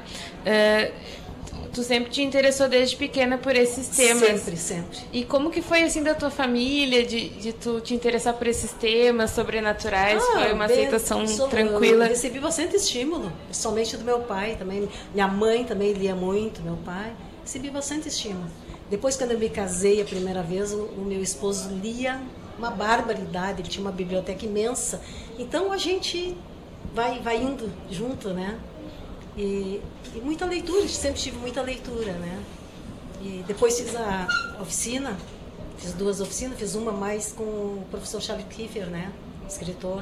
Tu sempre te interessou desde pequena por esses temas. Sempre. E como que foi, assim, da tua família, de tu te interessar por esses temas sobrenaturais? Foi uma aceitação tranquila? Eu recebi bastante estímulo, somente do meu pai também. Minha mãe também lia muito, meu pai. Recebi bastante estímulo. Depois, quando eu me casei a primeira vez, o meu esposo lia uma barbaridade, ele tinha uma biblioteca imensa. Então, a gente vai indo junto, né? E muita leitura, sempre tive muita leitura, né? E depois fiz a oficina, fiz 2 oficinas, fiz uma mais com o professor Charles Kiefer, né? Escritor.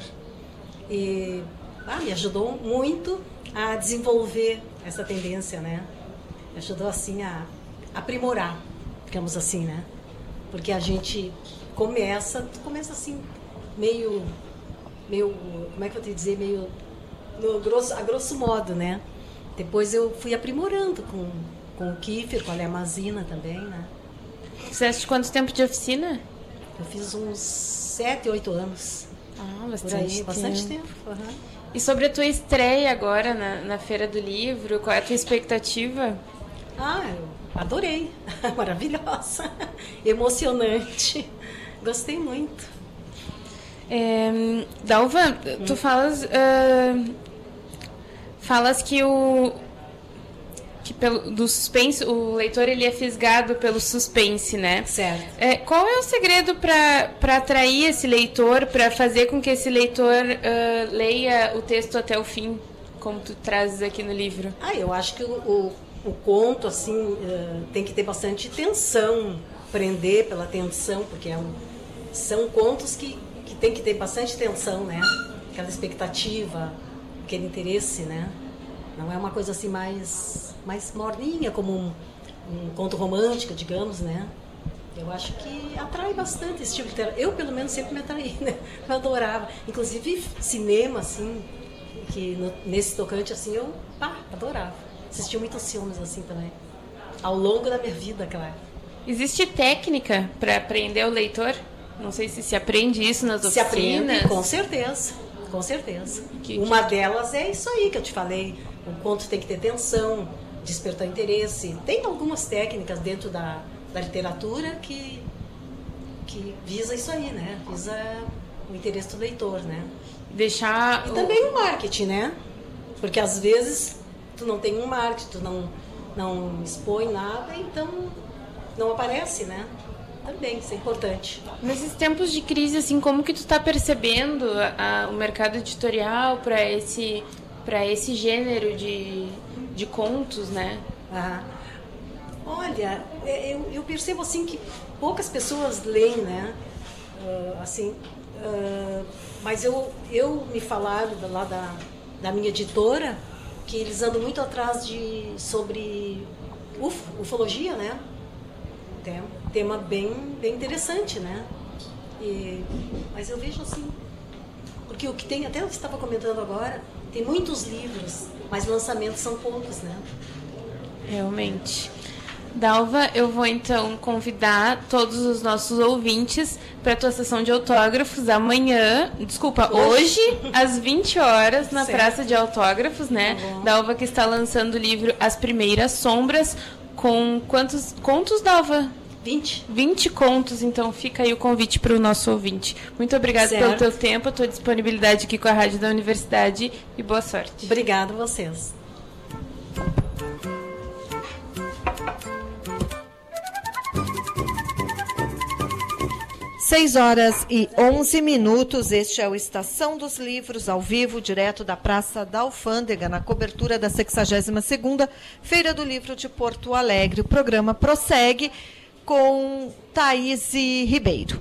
E me ajudou muito a desenvolver essa tendência, né? Me ajudou, assim, a aprimorar, digamos assim, né? Porque a gente começa assim, meio, como é que eu vou te dizer, meio a grosso modo, né? Depois eu fui aprimorando com o Kiefer, com a Léa Mazina também, né? Fizeste quanto tempo de oficina? Eu fiz uns 7, 8 anos. Bastante tempo. Uhum. E sobre a tua estreia agora na Feira do Livro, qual é a tua expectativa? Eu adorei. Maravilhosa. Emocionante. Gostei muito. Dalva, tu falas que do suspense, o leitor ele é fisgado pelo suspense, né? Certo. Qual é o segredo para atrair esse leitor, para fazer com que esse leitor leia o texto até o fim, como tu trazes aqui no livro? Eu acho que o conto, assim, tem que ter bastante tensão, prender pela tensão, porque são contos que tem que ter bastante tensão, né? Aquela expectativa, aquele interesse, né? Não é uma coisa assim mais morninha, como um conto romântico, digamos, né? Eu acho que atrai bastante esse tipo de literatura. Eu, pelo menos, sempre me atraí, né? Eu adorava. Inclusive, cinema, assim, que nesse tocante, assim, eu adorava. Assisti muitos filmes, assim, também. Ao longo da minha vida, claro. Existe técnica para prender o leitor? Não sei se aprende isso nas oficinas. Se aprende, com certeza. Com certeza. Uma delas é isso aí que eu te falei. O conto tem que ter tensão, despertar interesse. Tem algumas técnicas dentro da literatura que visa isso aí, né? Visa o interesse do leitor, né? E também o marketing, né? Porque às vezes tu não tem um marketing, tu não expõe nada, então não aparece, né? Também, isso é importante. Nesses tempos de crise, assim, como que tu está percebendo o mercado editorial para esse para esse gênero de contos, né? Olha, eu percebo assim que poucas pessoas leem, né? Mas eu me falaram lá da minha editora que eles andam muito atrás sobre ufologia, né? Tema bem interessante, né? Mas eu vejo assim, porque o que tem, até eu estava comentando agora, tem muitos livros, mas lançamentos são poucos, né? Realmente. Dalva, eu vou então convidar todos os nossos ouvintes para a tua sessão de autógrafos hoje, às 20 horas, na Praça de Autógrafos, né? Dalva que está lançando o livro As Primeiras Sombras, com quantos contos, Dalva? 20 contos, então fica aí o convite para o nosso ouvinte. Muito obrigada pelo teu tempo, a tua disponibilidade aqui com a Rádio da Universidade e boa sorte. Obrigada a vocês. Seis horas e 11 minutos, este é o Estação dos Livros, ao vivo, direto da Praça da Alfândega, na cobertura da 62ª Feira do Livro de Porto Alegre. O programa prossegue com Thaís Ribeiro.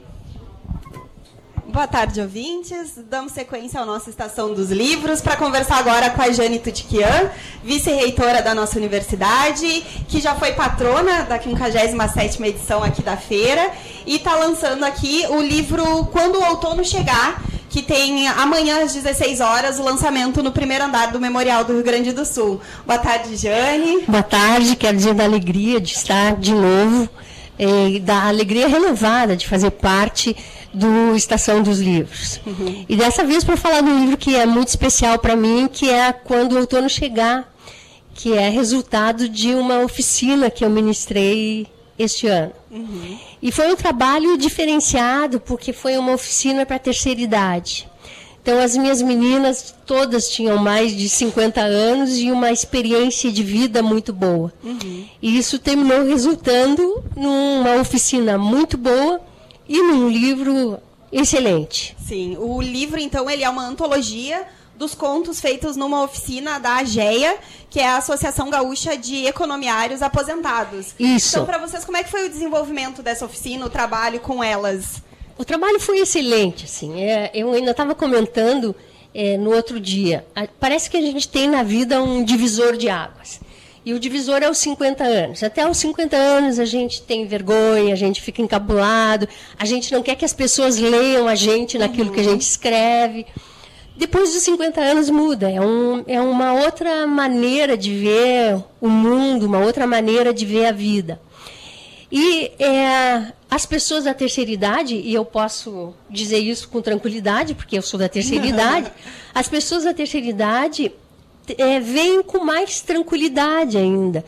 Boa tarde, ouvintes. Damos sequência ao nosso Estação dos Livros para conversar agora com a Jane Tutiquian, vice-reitora da nossa universidade, que já foi patrona da 57ª edição aqui da feira e está lançando aqui o livro Quando o Outono Chegar, que tem amanhã às 16 horas o lançamento no primeiro andar do Memorial do Rio Grande do Sul. Boa tarde, Jane. Boa tarde, quero dizer da alegria de estar de novo, da alegria renovada de fazer parte do Estação dos Livros. E dessa vez para falar de um livro que é muito especial para mim, que é Quando o Outono Chegar, que é resultado de uma oficina que eu ministrei este ano. E foi um trabalho diferenciado, porque foi uma oficina para a terceira idade. Então, as minhas meninas, todas tinham mais de 50 anos e uma experiência de vida muito boa. E isso terminou resultando numa oficina muito boa e num livro excelente. Sim, o livro, então, ele é uma antologia dos contos feitos numa oficina da AGEA, que é a Associação Gaúcha de Economiários Aposentados. Isso. Então, para vocês, como é que foi o desenvolvimento dessa oficina, o trabalho com elas? O trabalho foi excelente, assim. Eu ainda estava comentando no outro dia. Parece que a gente tem na vida um divisor de águas. E o divisor é os 50 anos. Até os 50 anos a gente tem vergonha, a gente fica encabulado, a gente não quer que as pessoas leiam a gente naquilo que a gente escreve. Depois dos 50 anos muda. É uma outra maneira de ver o mundo, uma outra maneira de ver a vida. E as pessoas da terceira idade, e eu posso dizer isso com tranquilidade, porque eu sou da terceira idade, as pessoas da terceira idade veem com mais tranquilidade ainda.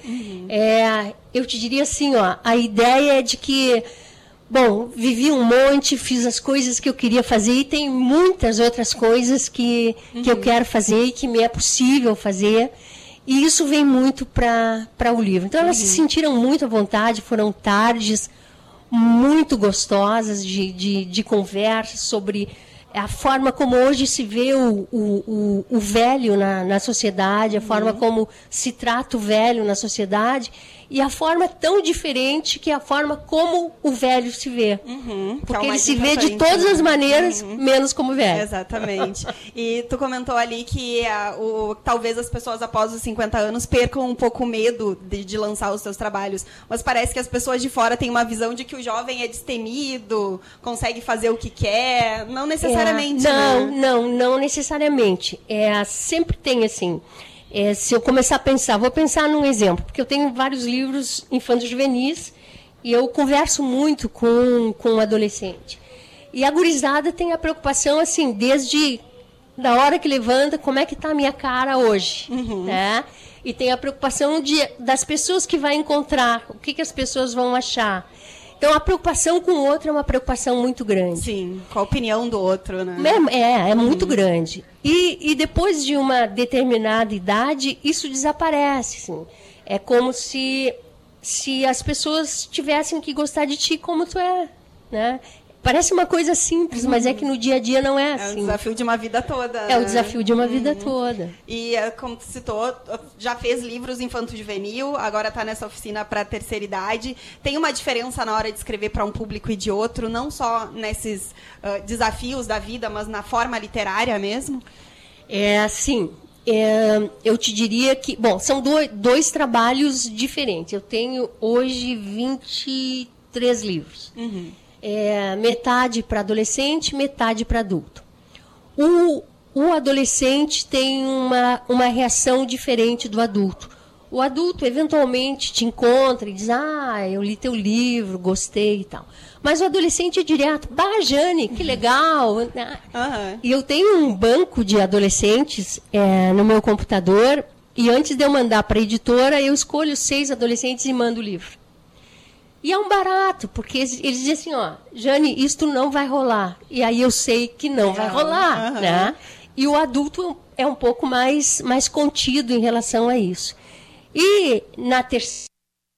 Eu te diria assim, a ideia é de que, bom, vivi um monte, fiz as coisas que eu queria fazer e tem muitas outras coisas que eu quero fazer e que me é possível fazer. E isso vem muito para o livro. Então, elas se sentiram muito à vontade, foram tardes muito gostosas de conversa sobre a forma como hoje se vê o velho na sociedade, a forma como se trata o velho na sociedade, e a forma tão diferente que é a forma como o velho se vê. Porque ele se vê de todas as maneiras, menos como velho. Exatamente. E tu comentou ali que talvez as pessoas após os 50 anos percam um pouco o medo de lançar os seus trabalhos. Mas parece que as pessoas de fora têm uma visão de que o jovem é destemido, consegue fazer o que quer. Não necessariamente, Não necessariamente. Sempre tem assim... se eu começar a pensar, vou pensar num exemplo, porque eu tenho vários livros infanto-juvenis e eu converso muito com um adolescente. E a gurizada tem a preocupação, assim, desde da hora que levanta, como é que está a minha cara hoje, né? E tem a preocupação das pessoas que vai encontrar, o que as pessoas vão achar. Então, a preocupação com o outro é uma preocupação muito grande. Sim, com a opinião do outro, né? É muito grande. E depois de uma determinada idade, isso desaparece. Assim. É como se as pessoas tivessem que gostar de ti como tu é. Né? Parece uma coisa simples, mas é que no dia a dia não é assim. É o desafio de uma vida toda. É o desafio de uma vida toda. E, como tu citou, já fez livros infanto-juvenil, agora está nessa oficina para a terceira idade. Tem uma diferença na hora de escrever para um público e de outro, não só nesses desafios da vida, mas na forma literária mesmo? Sim. Eu te diria que... Bom, são dois trabalhos diferentes. Eu tenho hoje 23 livros. Metade para adolescente, metade para adulto. O adolescente tem uma reação diferente do adulto. O adulto, eventualmente, te encontra e diz, eu li teu livro, gostei e tal. Mas o adolescente é direto, Jane, que legal. E eu tenho um banco de adolescentes no meu computador, e antes de eu mandar para a editora, eu escolho 6 adolescentes e mando o livro. E é um barato, porque eles dizem assim, Jane, isto não vai rolar. E aí eu sei que não vai rolar. Né? E o adulto é um pouco mais contido em relação a isso. E na terceira,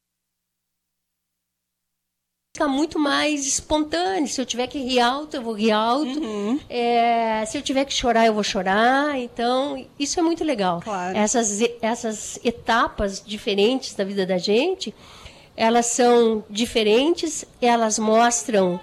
fica muito mais espontâneo. Se eu tiver que rir alto, eu vou rir alto. Se eu tiver que chorar, eu vou chorar. Então, isso é muito legal. Claro. Essas etapas diferentes da vida da gente, elas são diferentes, elas mostram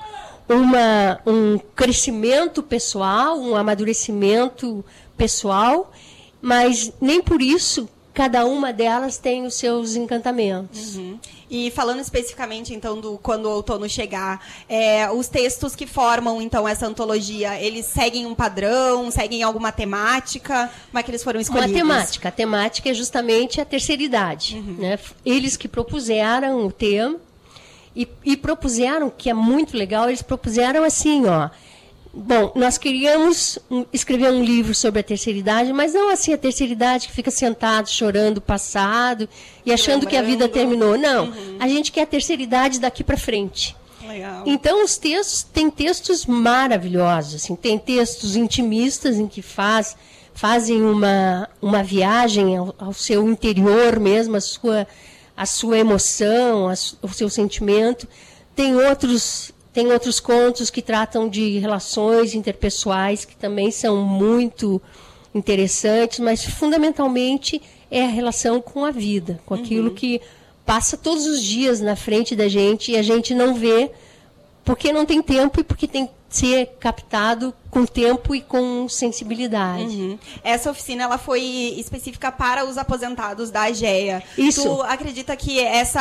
um crescimento pessoal, um amadurecimento pessoal, mas nem por isso cada uma delas tem os seus encantamentos. E falando especificamente, então, do Quando o Outono Chegar, os textos que formam, então, essa antologia, eles seguem um padrão, seguem alguma temática? Como é que eles foram escolhidos? Uma temática. A temática é justamente a terceira idade. Né? Eles que propuseram o tema e propuseram, que é muito legal, eles propuseram assim, bom, nós queríamos escrever um livro sobre a terceira idade, mas não assim a terceira idade que fica sentado, chorando o passado e achando que a vida terminou. Não, a gente quer a terceira idade daqui para frente. Legal. Então, os textos, tem textos maravilhosos, assim, tem textos intimistas em que fazem uma viagem ao seu interior mesmo, a sua emoção, o seu sentimento. Tem outros contos que tratam de relações interpessoais, que também são muito interessantes, mas fundamentalmente é a relação com a vida, com aquilo que passa todos os dias na frente da gente e a gente não vê porque não tem tempo e porque tem que ser captado com tempo e com sensibilidade. Essa oficina ela foi específica para os aposentados da AGEA. Isso. Tu acredita que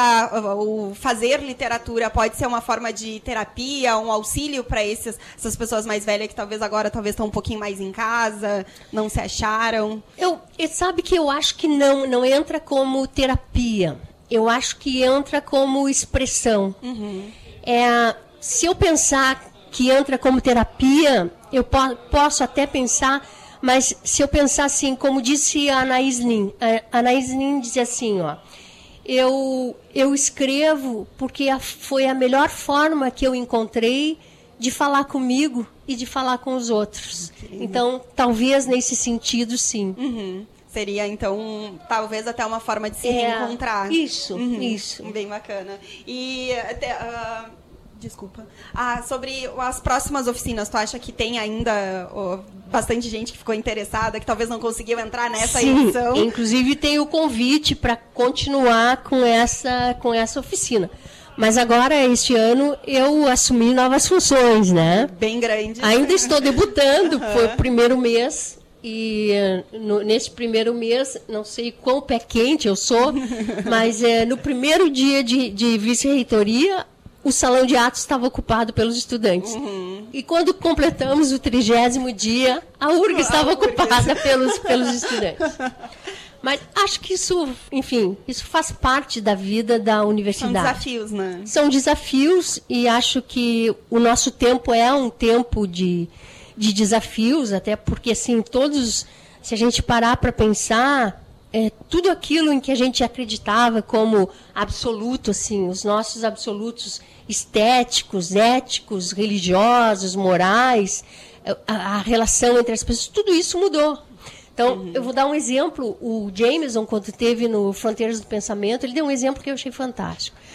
o fazer literatura pode ser uma forma de terapia, um auxílio para essas pessoas mais velhas que talvez estão um pouquinho mais em casa, não se acharam? Sabe que eu acho que não entra como terapia. Eu acho que entra como expressão. Se eu pensar que entra como terapia, eu posso até pensar, mas se eu pensar assim, como disse a Anaís Nin, a Anaís Nin dizia assim, eu escrevo porque foi a melhor forma que eu encontrei de falar comigo e de falar com os outros. Então, talvez nesse sentido, sim. Seria, então, talvez até uma forma de se reencontrar. Isso, isso. Bem bacana. E até... Desculpa. Sobre as próximas oficinas, tu acha que tem ainda bastante gente que ficou interessada, que talvez não conseguiu entrar nessa edição? Inclusive tem o convite para continuar com essa oficina. Mas agora, este ano, eu assumi novas funções, né? Bem grandes. Ainda estou debutando, foi o primeiro mês. E nesse primeiro mês, não sei quão pé quente eu sou, mas no primeiro dia de vice-reitoria, o salão de atos estava ocupado pelos estudantes. E quando completamos o 30º dia, a URG estava ocupada pelos estudantes. Mas acho que isso, enfim, isso faz parte da vida da universidade. São desafios, né? São desafios e acho que o nosso tempo é um tempo de desafios, até porque, assim, se a gente parar para pensar, tudo aquilo em que a gente acreditava como absoluto, assim, os nossos absolutos estéticos, éticos, religiosos, morais, a relação entre as pessoas, tudo isso mudou. Então, eu vou dar um exemplo. O Jameson, quando esteve no Fronteiras do Pensamento, ele deu um exemplo que eu achei fantástico.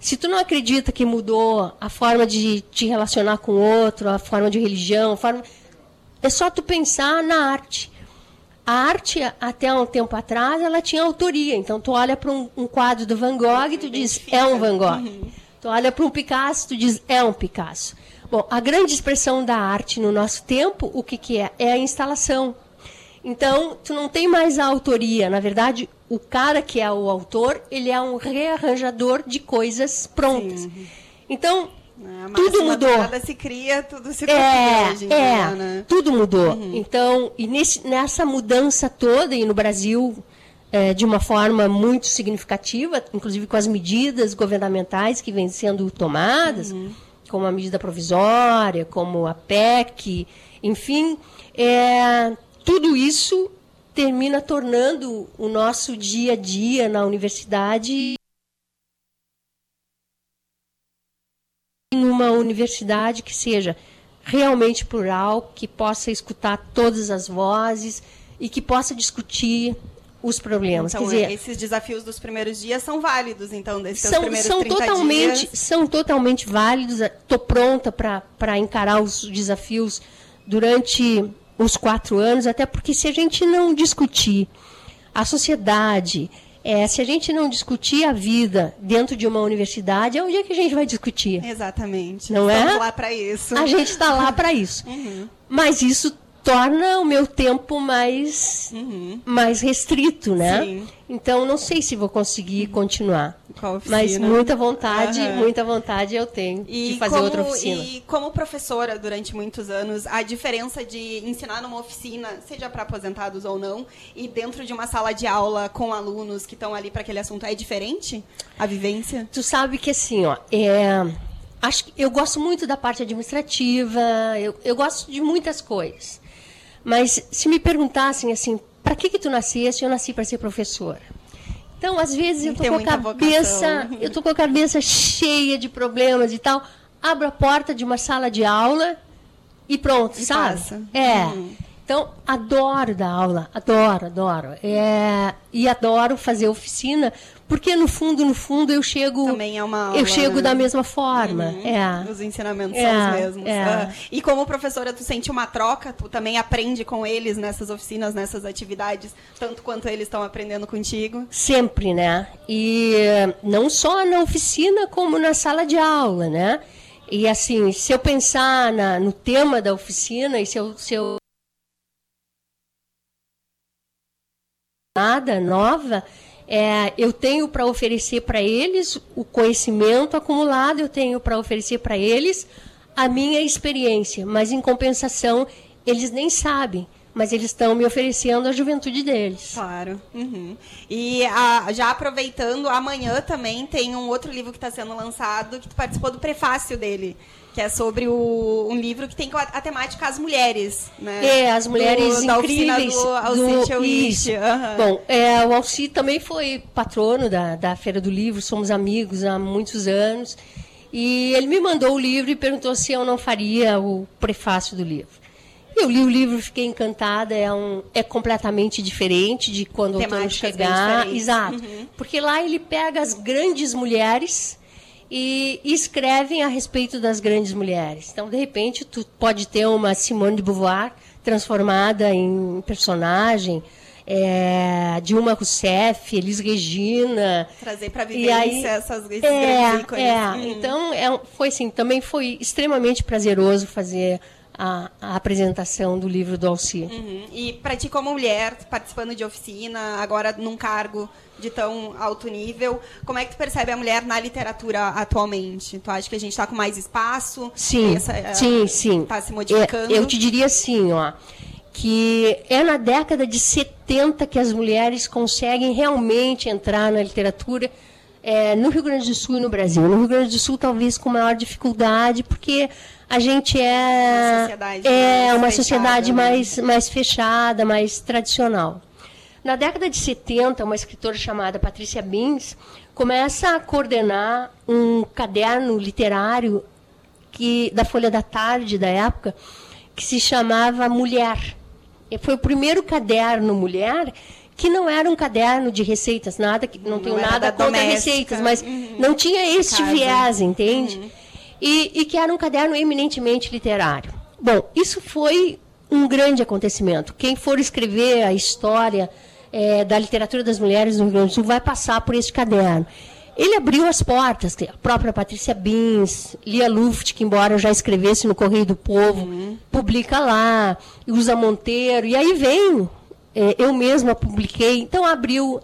Se tu não acredita que mudou a forma de te relacionar com o outro, a forma de religião, é só tu pensar na arte. A arte, até um tempo atrás, ela tinha autoria. Então, tu olha para um quadro do Van Gogh e tu diz, é um Van Gogh. Tu olha para um Picasso, tu diz, é um Picasso. Bom, a grande expressão da arte no nosso tempo, o que é? É a instalação. Então, tu não tem mais a autoria. Na verdade, o cara que é o autor, ele é um rearranjador de coisas prontas. Sim. Então, tudo mudou. Nada se cria, tudo se copia hoje em dia, né? Tudo mudou. Então, e nessa mudança toda, e no Brasil, de uma forma muito significativa, inclusive com as medidas governamentais que vêm sendo tomadas, como a medida provisória, como a PEC, enfim, tudo isso termina tornando o nosso dia a dia na universidade uma universidade que seja realmente plural, que possa escutar todas as vozes e que possa discutir os problemas. Então, quer dizer, esses desafios dos primeiros dias são válidos, então, desses primeiros 30 dias? São totalmente válidos. Estou pronta para encarar os desafios durante os 4 anos, até porque se a gente não discutir a sociedade, se a gente não discutir a vida dentro de uma universidade, onde é que a gente vai discutir? Exatamente. Não Estamos lá para isso. A gente está lá para isso. Mas isso torna o meu tempo mais restrito, né? Sim. Então, não sei se vou conseguir continuar. Mas muita vontade eu tenho de fazer outra oficina. E como professora durante muitos anos, a diferença de ensinar numa oficina, seja para aposentados ou não, e dentro de uma sala de aula com alunos que estão ali para aquele assunto, é diferente a vivência? Tu sabe que assim, acho que eu gosto muito da parte administrativa, eu gosto de muitas coisas. Mas se me perguntassem assim, para que tu nasceste? Eu nasci para ser professora. Então, às vezes, eu tô com a cabeça cheia de problemas e tal, abro a porta de uma sala de aula e pronto, sabe? Passa. Então, adoro dar aula, adoro. E adoro fazer oficina, porque no fundo eu chego. Também é uma aula, eu chego da mesma forma. Os ensinamentos são os mesmos. E como professora, tu sente uma troca? Tu também aprende com eles nessas oficinas, nessas atividades, tanto quanto eles estão aprendendo contigo? Sempre, né? E não só na oficina, como na sala de aula, né? E assim, se eu pensar no tema da oficina, e se eu nada nova, eu tenho para oferecer para eles o conhecimento acumulado, eu tenho para oferecer para eles a minha experiência, mas em compensação eles nem sabem, mas eles estão me oferecendo a juventude deles. Claro. E já aproveitando, amanhã também tem um outro livro que está sendo lançado, que tu participou do prefácio dele, que é sobre um livro que tem a temática as mulheres, né? As mulheres incríveis. Da Alci. Bom, o Alci também foi patrono da Feira do Livro, somos amigos há muitos anos, e ele me mandou o livro e perguntou se eu não faria o prefácio do livro. Eu li o livro, fiquei encantada, é completamente diferente de quando o outono chegar. Exato. Porque lá ele pega as grandes mulheres e escrevem a respeito das grandes mulheres. Então, de repente, tu pode ter uma Simone de Beauvoir transformada em personagem, Dilma Rousseff, Elis Regina. Trazer para a vivência esses grandes ícones. Então, foi assim, também foi extremamente prazeroso fazer a apresentação do livro do Alci. E para ti, como mulher, participando de oficina, agora num cargo de tão alto nível, como é que tu percebe a mulher na literatura atualmente? Tu acha que a gente está com mais espaço? Sim. Está se modificando? Eu te diria assim, que é na década de 70 que as mulheres conseguem realmente entrar na literatura, no Rio Grande do Sul e no Brasil. No Rio Grande do Sul, talvez com maior dificuldade, porque a gente uma sociedade mais fechada, mais tradicional. Na década de 70, uma escritora chamada Patrícia Bins começa a coordenar um caderno literário da Folha da Tarde, da época, que se chamava Mulher. E foi o primeiro caderno mulher que não era um caderno de receitas, não tenho nada contra receitas, mas não tinha este viés, entende? E que era um caderno eminentemente literário. Bom, isso foi um grande acontecimento. Quem for escrever a história da literatura das mulheres no Rio Grande do Sul vai passar por este caderno. Ele abriu as portas, a própria Patrícia Bins, Lia Luft, que embora já escrevesse no Correio do Povo, publica lá, Usa Monteiro, e aí vem, eu mesma publiquei, então abriu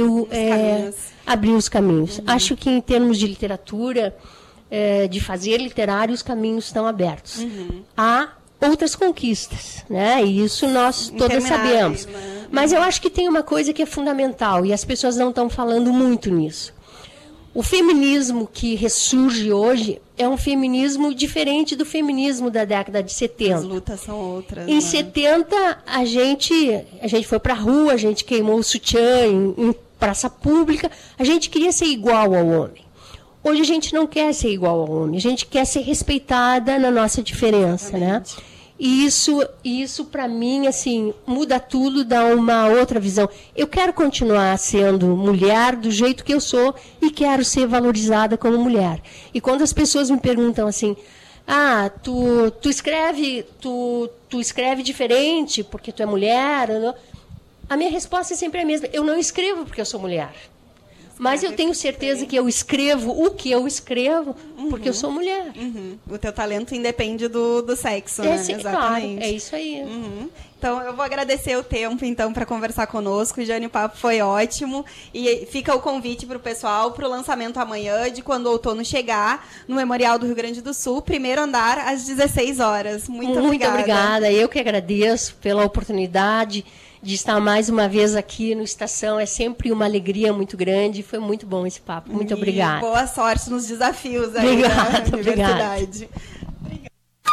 os caminhos. Acho que em termos de literatura, de fazer literário, os caminhos estão abertos. Há outras conquistas, né? E isso nós todas sabemos. Né? Mas eu acho que tem uma coisa que é fundamental, e as pessoas não estão falando muito nisso. O feminismo que ressurge hoje é um feminismo diferente do feminismo da década de 70. As lutas são outras. Em 70, a gente foi para a rua, a gente queimou o sutiã em praça pública, a gente queria ser igual ao homem. Hoje a gente não quer ser igual ao homem, a gente quer ser respeitada na nossa diferença, né? E isso para mim, assim, muda tudo, dá uma outra visão. Eu quero continuar sendo mulher do jeito que eu sou e quero ser valorizada como mulher. E quando as pessoas me perguntam assim, tu escreve diferente porque tu é mulher? A minha resposta é sempre a mesma. Eu não escrevo porque eu sou mulher. Mas eu tenho certeza que eu escrevo o que eu escrevo porque eu sou mulher. O teu talento independe do sexo, né? Sim, exatamente. Claro, é isso aí. Então, eu vou agradecer o tempo, então, para conversar conosco. Jane, o papo foi ótimo. E fica o convite para o pessoal para o lançamento amanhã, de quando o outono chegar, no Memorial do Rio Grande do Sul, primeiro andar, às 16 horas. Muito obrigada. Muito obrigada. Eu que agradeço pela oportunidade de estar mais uma vez aqui no Estação. É sempre uma alegria muito grande. Foi muito bom esse papo. Muito obrigada. Boa sorte nos desafios aí da universidade. Obrigada.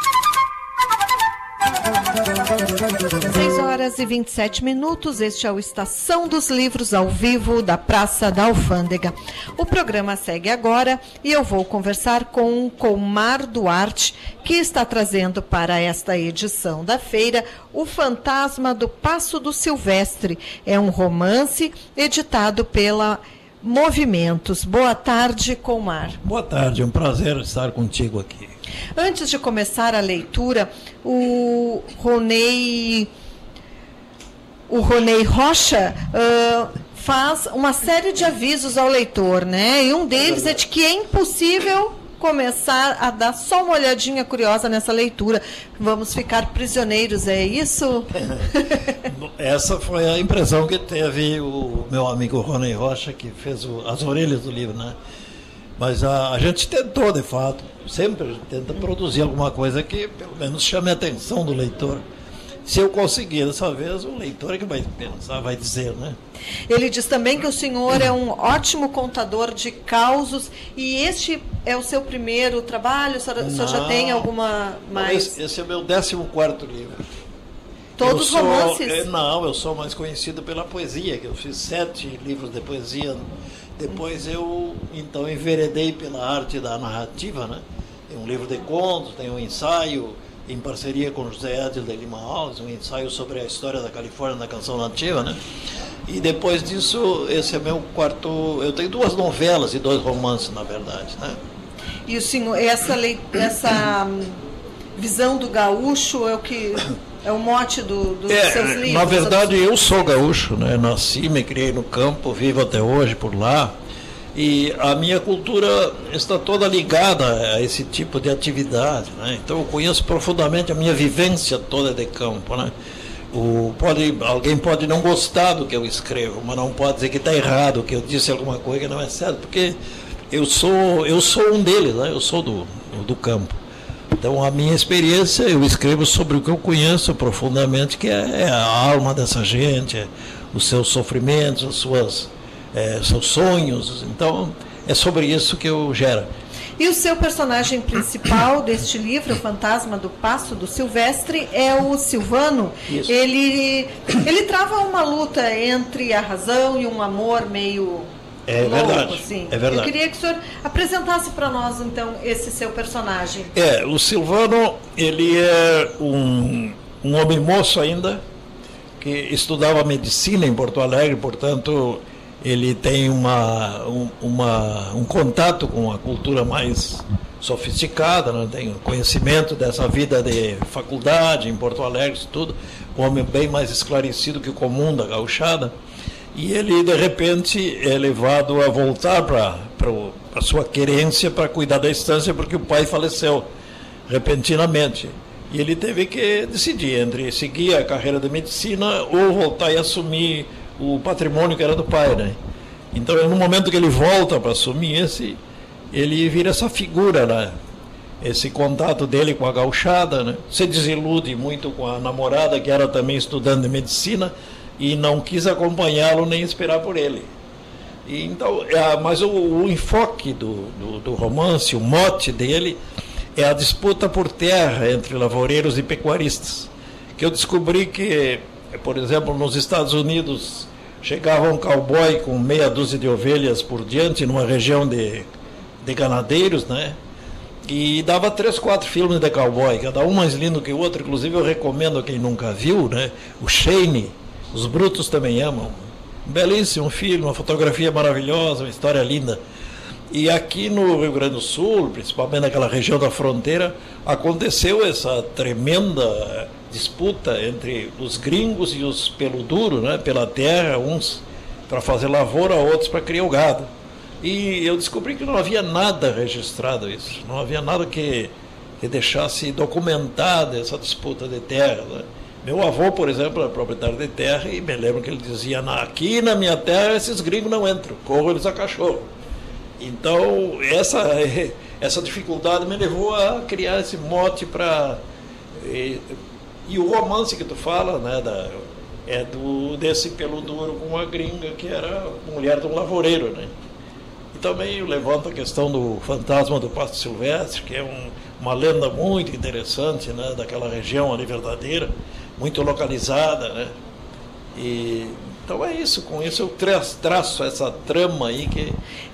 6h27, este é o Estação dos Livros ao vivo da Praça da Alfândega. O programa segue agora e eu vou conversar com Colmar Duarte, que está trazendo para esta edição da feira O Fantasma do Passo do Silvestre. É um romance editado pela Movimentos. Boa tarde, Colmar. Boa tarde, é um prazer estar contigo aqui. Antes de começar a leitura, o Ronei Rocha faz uma série de avisos ao leitor, né? E um deles é de que é impossível começar a dar só uma olhadinha curiosa nessa leitura. Vamos ficar prisioneiros, é isso? Essa foi a impressão que teve o meu amigo Ronei Rocha, que fez as orelhas do livro, né? Mas a gente tentou, de fato, sempre a gente tenta produzir alguma coisa que pelo menos chame a atenção do leitor. Se eu conseguir dessa vez, o leitor é que vai pensar, vai dizer, né? Ele diz também que o senhor é um ótimo contador de causos, e este é o seu primeiro trabalho? O senhor já tem alguma mais? Esse é o meu 14º livro. Todos romances? Não, eu sou mais conhecido pela poesia, que eu fiz 7 livros de poesia. Depois eu, então, enveredei pela arte da narrativa, né? Tem um livro de contos, tem um ensaio em parceria com José Edil de Lima Alves, um ensaio sobre a história da Califórnia na canção nativa, né? E depois disso, esse é meu quarto... Eu tenho 2 novelas e 2 romances, na verdade, né? E o senhor, essa visão do gaúcho é o que... É o mote dos seus livros? Na verdade, eu sou gaúcho, né? Nasci, me criei no campo, vivo até hoje por lá. E a minha cultura está toda ligada a esse tipo de atividade, né? Então eu conheço profundamente a minha vivência toda de campo, né? Alguém pode não gostar do que eu escrevo, mas não pode dizer que está errado, que eu disse alguma coisa que não é certo, porque eu sou um deles, né? Eu sou do campo. Então, a minha experiência, eu escrevo sobre o que eu conheço profundamente, que é a alma dessa gente, os seus sofrimentos, seus sonhos. Então, é sobre isso que eu gero. E o seu personagem principal deste livro, O Fantasma do Passo do Silvestre, é o Silvano. Isso. Ele trava uma luta entre a razão e um amor meio... verdade, assim. É verdade. Eu queria que o senhor apresentasse para nós, então, esse seu personagem. O Silvano, ele é um homem moço ainda, que estudava medicina em Porto Alegre, portanto, ele tem um contato com a cultura mais sofisticada, né? Tem conhecimento dessa vida de faculdade em Porto Alegre, tudo, um homem bem mais esclarecido que o comum da gauchada, e ele, de repente, é levado a voltar para a sua querência para cuidar da estância, porque o pai faleceu repentinamente. E ele teve que decidir entre seguir a carreira de medicina ou voltar e assumir o patrimônio que era do pai, né? Então, no momento que ele volta para assumir ele vira essa figura, né? Esse contato dele com a gauchada, né? Se desilude muito com a namorada, que era também estudante de medicina, e não quis acompanhá-lo nem esperar por ele. E, então, mas o enfoque do romance, o mote dele, é a disputa por terra entre lavoureiros e pecuaristas. Que eu descobri que, por exemplo, nos Estados Unidos, chegava um cowboy com meia dúzia de ovelhas por diante, numa região de ganadeiros, né? E dava 3, 4 filmes de cowboy, cada um mais lindo que o outro. Inclusive eu recomendo a quem nunca viu, né? O Shane, Os Brutos Também Amam. Um belíssimo filme, uma fotografia maravilhosa, uma história linda. E aqui no Rio Grande do Sul, principalmente naquela região da fronteira, aconteceu essa tremenda disputa entre os gringos e os pelo duro, né? Pela terra, uns para fazer lavoura, outros para criar o gado. E eu descobri que não havia nada registrado isso, não havia nada que deixasse documentada essa disputa de terra, né? Meu avô, por exemplo, era proprietário de terra e me lembro que ele dizia: aqui na minha terra esses gringos não entram, corro eles a cachorro. Então, essa dificuldade me levou a criar esse mote para... E o romance que tu fala, né, desse pelo duro com a gringa, que era mulher de um lavoureiro, né? E também eu levanto a questão do fantasma do Pasto Silvestre, que é uma lenda muito interessante, né, daquela região ali verdadeira, muito localizada, né? E então é isso, com isso eu traço essa trama aí que...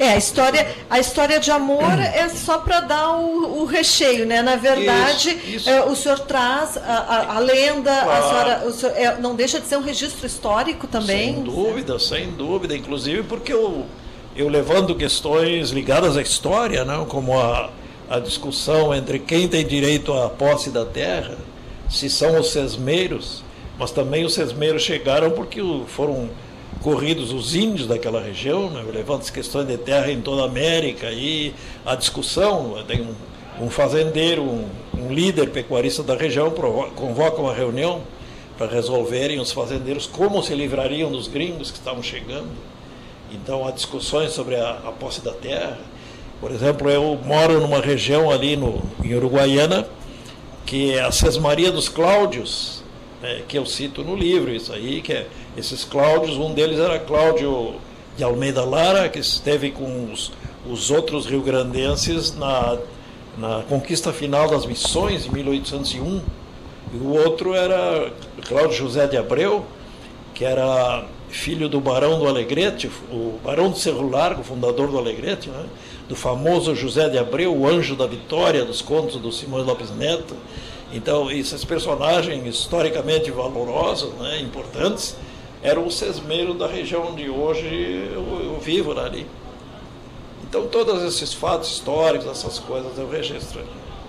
A história de amor é só para dar o recheio, né? Na verdade, isso. O senhor traz a lenda, claro. O senhor, não deixa de ser um registro histórico também? Sem dúvida, inclusive porque eu levando questões ligadas à história, né? Como a discussão entre quem tem direito à posse da terra, se são os sesmeiros, mas também os sesmeiros chegaram porque foram corridos os índios daquela região, né? Levando as questões de terra em toda a América, e a discussão, tem um fazendeiro, um líder pecuarista da região, convoca uma reunião para resolverem os fazendeiros como se livrariam dos gringos que estavam chegando. Então há discussões sobre a posse da terra. Por exemplo, eu moro numa região ali em Uruguaiana, que é a Sesmaria dos Cláudios, que eu cito no livro, isso aí, esses Cláudios, um deles era Cláudio de Almeida Lara, que esteve com os outros rio-grandenses na conquista final das Missões, em 1801, e o outro era Cláudio José de Abreu, que era filho do Barão do Alegrete, o Barão de Cerro Largo, fundador do Alegrete, né? Do famoso José de Abreu, o anjo da vitória dos contos do Simões Lopes Neto. Então, esses personagens historicamente valorosos, né, importantes, eram os sesmeiros da região onde hoje eu vivo ali. Então, todos esses fatos históricos, essas coisas eu registro.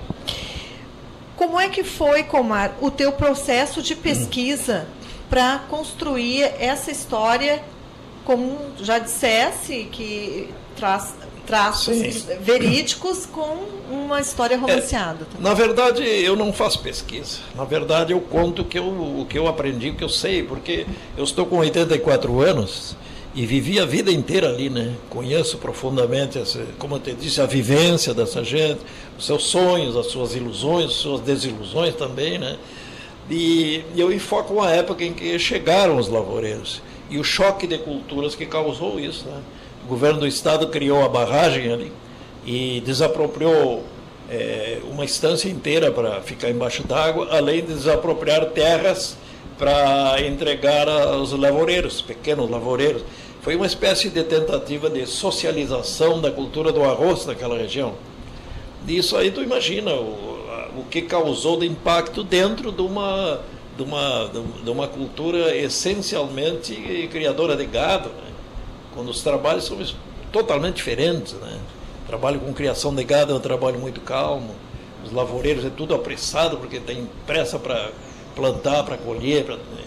Como é que foi, Comar, o teu processo de pesquisa para construir essa história, como já dissesse, que traz traços verídicos com uma história romanceada. Na verdade, eu não faço pesquisa. Na verdade, eu conto o que eu aprendi, o que eu sei, porque eu estou com 84 anos e vivi a vida inteira ali, né? Conheço profundamente, como eu te disse, a vivência dessa gente, os seus sonhos, as suas ilusões, as suas desilusões também, né? E eu enfoco uma época em que chegaram os lavoureiros e o choque de culturas que causou isso, né? O governo do estado criou a barragem ali e desapropriou uma estância inteira para ficar embaixo d'água, além de desapropriar terras para entregar aos lavoureiros, pequenos lavoureiros. Foi uma espécie de tentativa de socialização da cultura do arroz naquela região. E isso aí tu imagina o que causou de impacto dentro de de uma cultura essencialmente criadora de gado, né? Quando os trabalhos são totalmente diferentes, né? O trabalho com criação de gado é um trabalho muito calmo, os lavoureiros é tudo apressado porque tem pressa para plantar, para colher,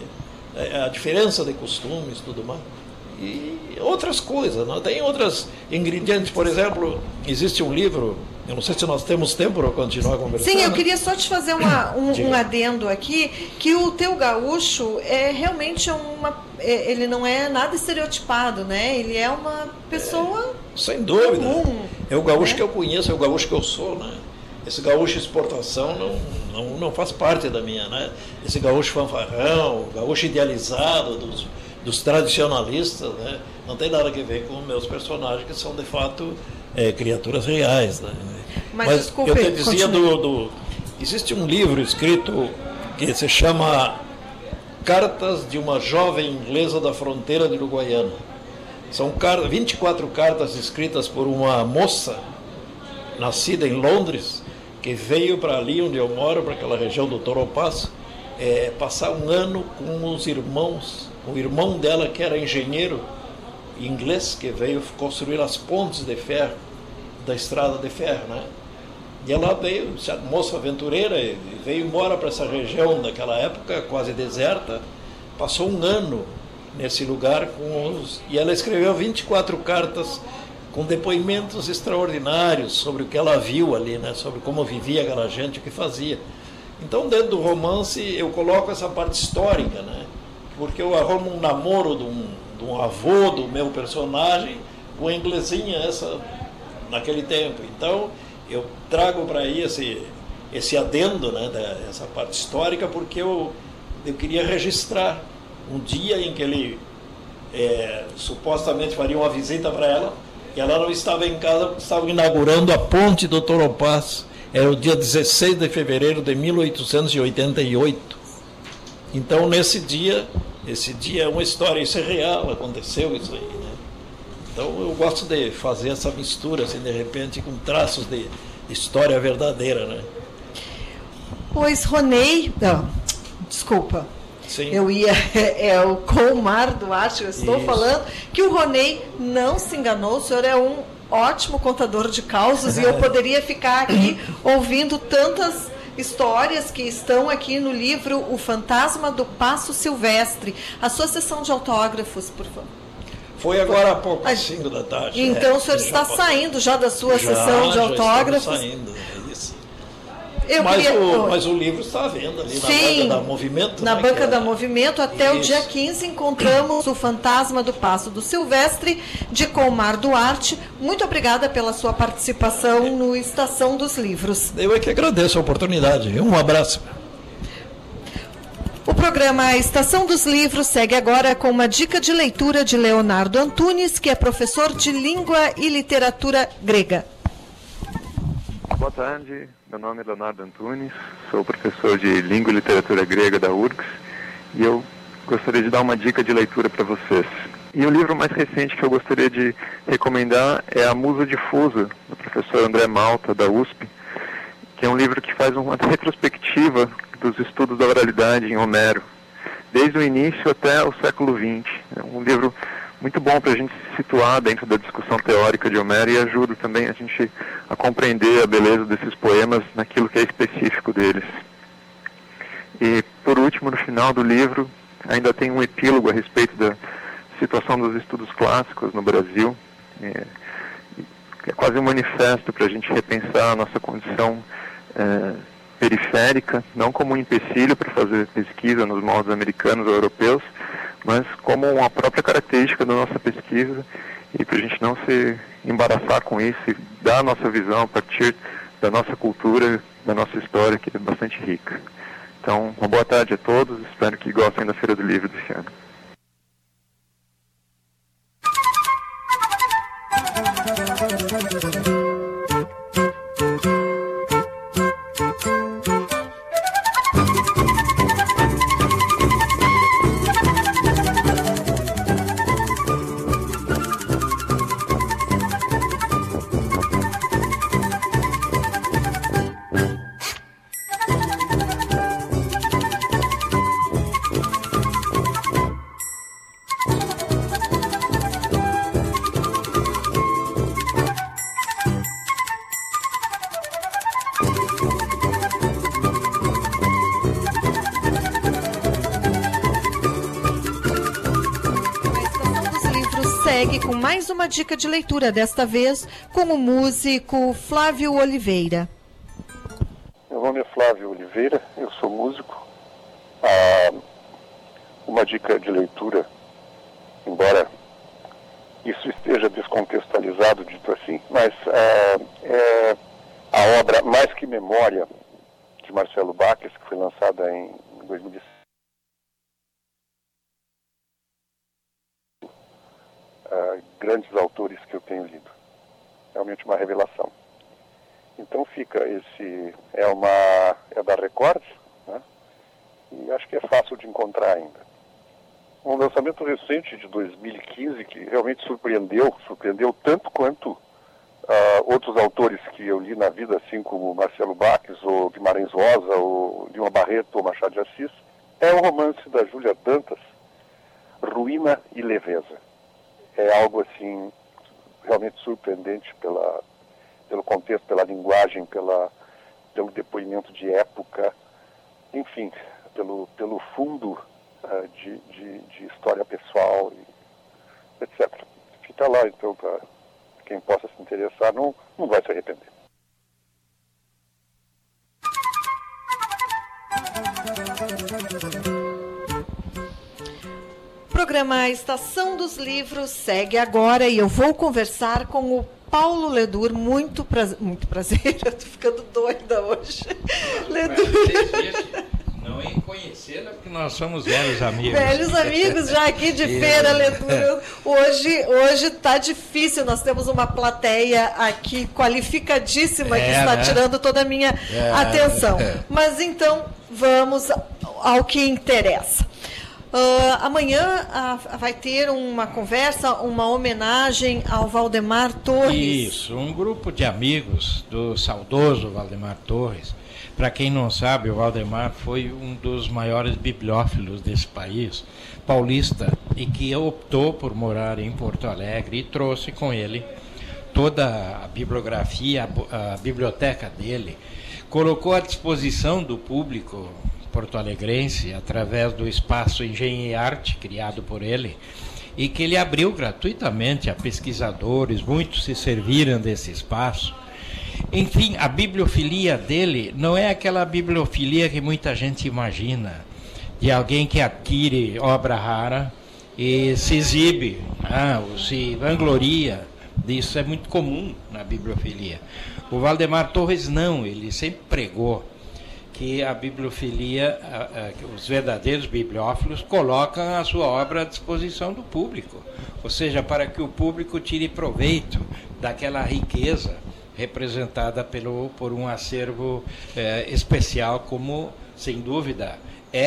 a diferença de costumes, tudo mais. E outras coisas, não? Tem outros ingredientes, por exemplo, existe um livro, eu não sei se nós temos tempo para continuar conversando. Sim, eu queria só te fazer um adendo aqui, que o teu gaúcho é realmente ele não é nada estereotipado, né? Ele é uma pessoa sem dúvida. comum. É o gaúcho que eu conheço, é o gaúcho que eu sou, né? Esse gaúcho exportação não faz parte da minha, né? Esse gaúcho fanfarrão, o gaúcho idealizado dos tradicionalistas, né? Não tem nada a ver com meus personagens, que são de fato criaturas reais, né? Mas desculpe, eu te dizia existe um livro escrito que se chama Cartas de uma Jovem Inglesa da Fronteira de Uruguaiana. São 24 cartas escritas por uma moça nascida em Londres, que veio para ali onde eu moro, para aquela região do Toropaço, passar um ano com os irmãos. O irmão dela, que era engenheiro inglês, que veio construir as pontes de ferro, da estrada de ferro, né? E ela veio, moça aventureira, e veio embora para essa região daquela época, quase deserta, passou um ano nesse lugar e ela escreveu 24 cartas com depoimentos extraordinários sobre o que ela viu ali, né? Sobre como vivia aquela gente, o que fazia. Então, dentro do romance, eu coloco essa parte histórica, né? Porque eu arrumo um namoro de um avô do meu personagem com a inglesinha naquele tempo. Então, eu trago para aí esse adendo, né? Essa parte histórica, porque eu queria registrar um dia em que ele supostamente faria uma visita para ela, e ela não estava em casa, estava inaugurando a ponte do Toropaço. Era o dia 16 de fevereiro de 1888. Então, esse dia é uma história, isso é real, aconteceu isso aí, né? Então, eu gosto de fazer essa mistura, assim, de repente, com traços de história verdadeira, né? Pois, Ronei... Não, desculpa. Sim. O Colmar Duarte, eu estou falando que o Ronei não se enganou, o senhor é um ótimo contador de causos e eu poderia ficar aqui ouvindo tantas histórias que estão aqui no livro O Fantasma do Paço Silvestre. A sua sessão de autógrafos, por favor. Foi agora há pouco, às 5 da tarde. Então o senhor está saindo já da sua sessão de autógrafos? Já saindo, é isso. Mas o livro está à venda ali na Banca da Movimento. Na Banca da Movimento, até o dia 15, encontramos O Fantasma do Paço do Silvestre, de Colmar Duarte. Muito obrigada pela sua participação no Estação dos Livros. Eu é que agradeço a oportunidade. Um abraço. O programa Estação dos Livros segue agora com uma dica de leitura de Leonardo Antunes, que é professor de Língua e Literatura Grega. Boa tarde, meu nome é Leonardo Antunes, sou professor de Língua e Literatura Grega da URGS e eu gostaria de dar uma dica de leitura para vocês. E o livro mais recente que eu gostaria de recomendar é A Musa Difusa, do professor André Malta, da USP, que é um livro que faz uma retrospectiva dos estudos da oralidade em Homero, desde o início até o século XX. É um livro muito bom para a gente se situar dentro da discussão teórica de Homero e ajuda também a gente a compreender a beleza desses poemas naquilo que é específico deles. E, por último, no final do livro, ainda tem um epílogo a respeito da situação dos estudos clássicos no Brasil. É quase um manifesto para a gente repensar a nossa condição periférica, não como um empecilho para fazer pesquisa nos moldes americanos ou europeus, mas como uma própria característica da nossa pesquisa, e para a gente não se embaraçar com isso e dar a nossa visão a partir da nossa cultura, da nossa história, que é bastante rica. Então, uma boa tarde a todos, espero que gostem da Feira do Livro desse ano. segue com mais uma dica de leitura, desta vez com o músico Flávio Oliveira. Meu nome é Flávio Oliveira, eu sou músico. Uma dica de leitura, embora isso esteja descontextualizado, dito assim, mas é a obra Mais Que Memória, de Marcelo Baques, que foi lançada em 2006. Grandes autores que eu tenho lido. Realmente uma revelação. Então fica esse... É da Record, né? E acho que é fácil de encontrar ainda. Um lançamento recente de 2015 que realmente surpreendeu tanto quanto outros autores que eu li na vida, assim como Marcelo Baques, ou Guimarães Rosa, ou Lima Barreto, ou Machado de Assis, é o romance da Júlia Dantas, Ruína e Leveza. É algo assim realmente surpreendente pelo contexto, pela linguagem, pelo depoimento de época, enfim, pelo fundo de história pessoal, etc. Fica lá, então, para quem possa se interessar, não vai se arrepender. O programa Estação dos Livros segue agora e eu vou conversar com o Paulo Ledur. Muito prazer, eu estou ficando doida hoje. Ledur. Não em conhecê-la, porque nós somos velhos amigos. Velhos amigos já aqui de feira, Ledur. Hoje está difícil, nós temos uma plateia aqui qualificadíssima que está tirando toda a minha atenção. Mas então, vamos ao que interessa. Amanhã vai ter uma conversa, uma homenagem ao Valdemar Torres. Isso, um grupo de amigos do saudoso Valdemar Torres. Para quem não sabe, o Valdemar foi um dos maiores bibliófilos desse país, paulista, e que optou por morar em Porto Alegre e trouxe com ele toda a bibliografia, a biblioteca dele, colocou à disposição do público porto-alegrense através do espaço Engenho e Arte, criado por ele, e que ele abriu gratuitamente a pesquisadores, muitos se serviram desse espaço. Enfim, a bibliofilia dele não é aquela bibliofilia que muita gente imagina, de alguém que adquire obra rara e se exibe, ou se vangloria. Isso é muito comum na bibliofilia. O Valdemar Torres não, ele sempre pregou que a bibliofilia, os verdadeiros bibliófilos, colocam a sua obra à disposição do público, ou seja, para que o público tire proveito daquela riqueza representada por um acervo especial, como, sem dúvida,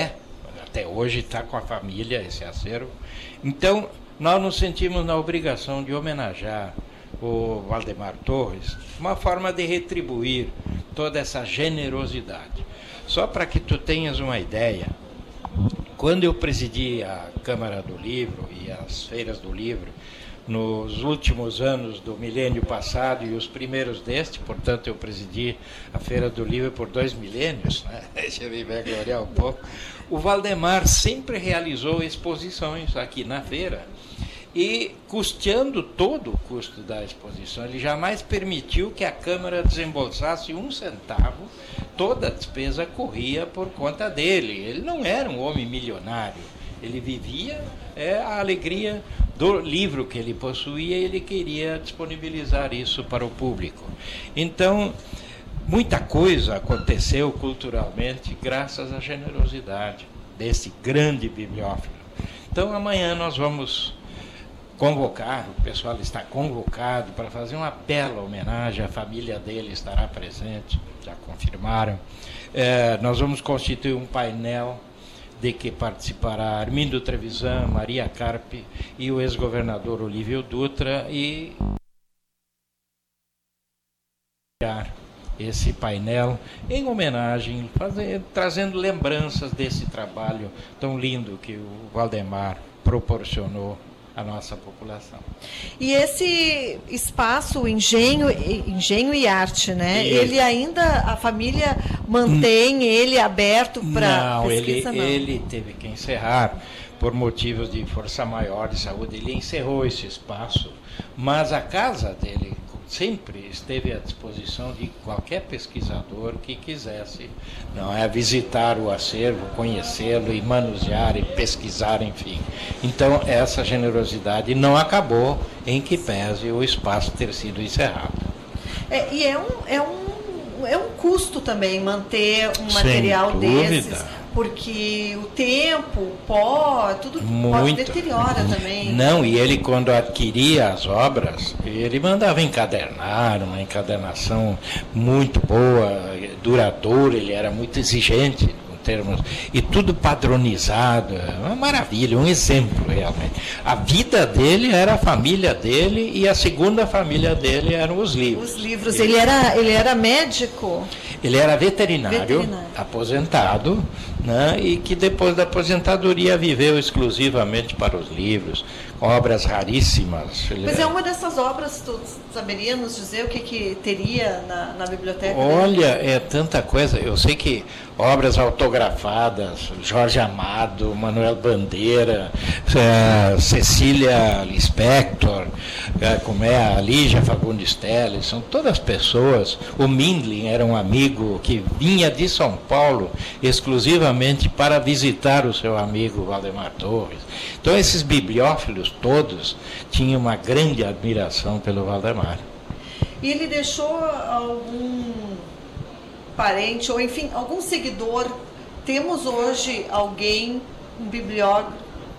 até hoje está com a família esse acervo. Então, nós nos sentimos na obrigação de homenagear o Valdemar Torres, uma forma de retribuir toda essa generosidade. Só para que tu tenhas uma ideia, quando eu presidi a Câmara do Livro e as feiras do livro, nos últimos anos do milênio passado e os primeiros deste, portanto eu presidi a Feira do Livro por 2 milênios, né? Deixa eu me gloriar um pouco. O Valdemar sempre realizou exposições aqui na feira e custeando todo o custo da exposição. Ele jamais permitiu que a Câmara desembolsasse 1 centavo, toda a despesa corria por conta dele. Ele não era um homem milionário, ele vivia a alegria do livro que ele possuía e ele queria disponibilizar isso para o público. Então, muita coisa aconteceu culturalmente graças à generosidade desse grande bibliófilo. Então, amanhã nós vamos convocar, o pessoal está convocado para fazer uma bela homenagem, a família dele estará presente, já confirmaram. Nós vamos constituir um painel de que participará Armindo Trevisan, Maria Carpe e o ex-governador Olívio Dutra, e esse painel em homenagem, trazendo lembranças desse trabalho tão lindo que o Valdemar proporcionou a nossa população. E esse espaço, engenho e arte, né? Ele ainda, a família mantém ele aberto para pesquisa? Não, ele teve que encerrar por motivos de força maior de saúde. Ele encerrou esse espaço, mas a casa dele sempre esteve à disposição de qualquer pesquisador que quisesse, não é, visitar o acervo, conhecê-lo e manusear e pesquisar, enfim. Então, essa generosidade não acabou, em que pese o espaço ter sido encerrado. E é um custo também manter um material desses, porque o tempo, o pó, tudo pode deteriora também. Não, e ele, quando adquiria as obras, ele mandava encadernar, uma encadernação muito boa, duradoura, ele era muito exigente em termos, e tudo padronizado, uma maravilha, um exemplo realmente. A vida dele era a família dele e a segunda família dele eram os livros. Os livros, ele era médico? Ele era veterinário. Aposentado, né, e que depois da aposentadoria viveu exclusivamente para os livros, com obras raríssimas. Mas é uma dessas obras, tu saberia nos dizer o que teria na biblioteca? Olha, é tanta coisa. Eu sei que obras autografadas, Jorge Amado, Manuel Bandeira, Cecília Lispector, como é a Lígia Fagundes Telles, são todas pessoas. O Mindlin era um amigo que vinha de São Paulo exclusivamente para visitar o seu amigo Valdemar Torres. Então esses bibliófilos todos tinham uma grande admiração pelo Valdemar. E ele deixou algum parente, ou enfim, algum seguidor? Temos hoje alguém, um bibliófilo?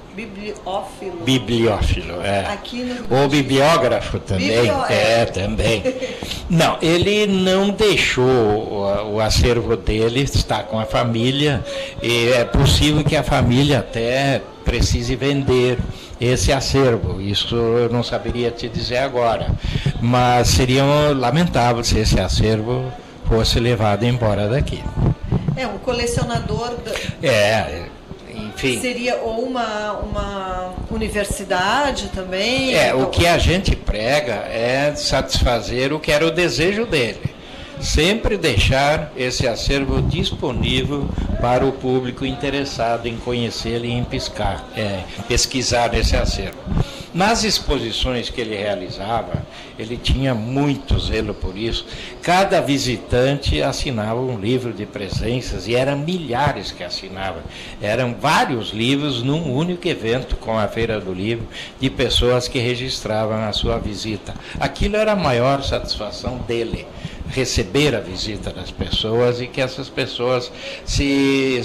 Bibliófilo, é. Aqui no... Ou bibliógrafo também. Também. Não, ele não deixou o acervo dele, está com a família, e é possível que a família até precise vender esse acervo. Isso eu não saberia te dizer agora, mas seria lamentável se esse acervo fosse levado embora daqui. Um colecionador... Enfim. Seria ou uma universidade também? O que a gente prega é satisfazer o que era o desejo dele. Sempre deixar esse acervo disponível para o público interessado em conhecê-lo e em pesquisar esse acervo. Nas exposições que ele realizava, ele tinha muito zelo por isso. Cada visitante assinava um livro de presenças, e eram milhares que assinavam. Eram vários livros num único evento, com a Feira do Livro, de pessoas que registravam a sua visita. Aquilo era a maior satisfação dele, receber a visita das pessoas e que essas pessoas se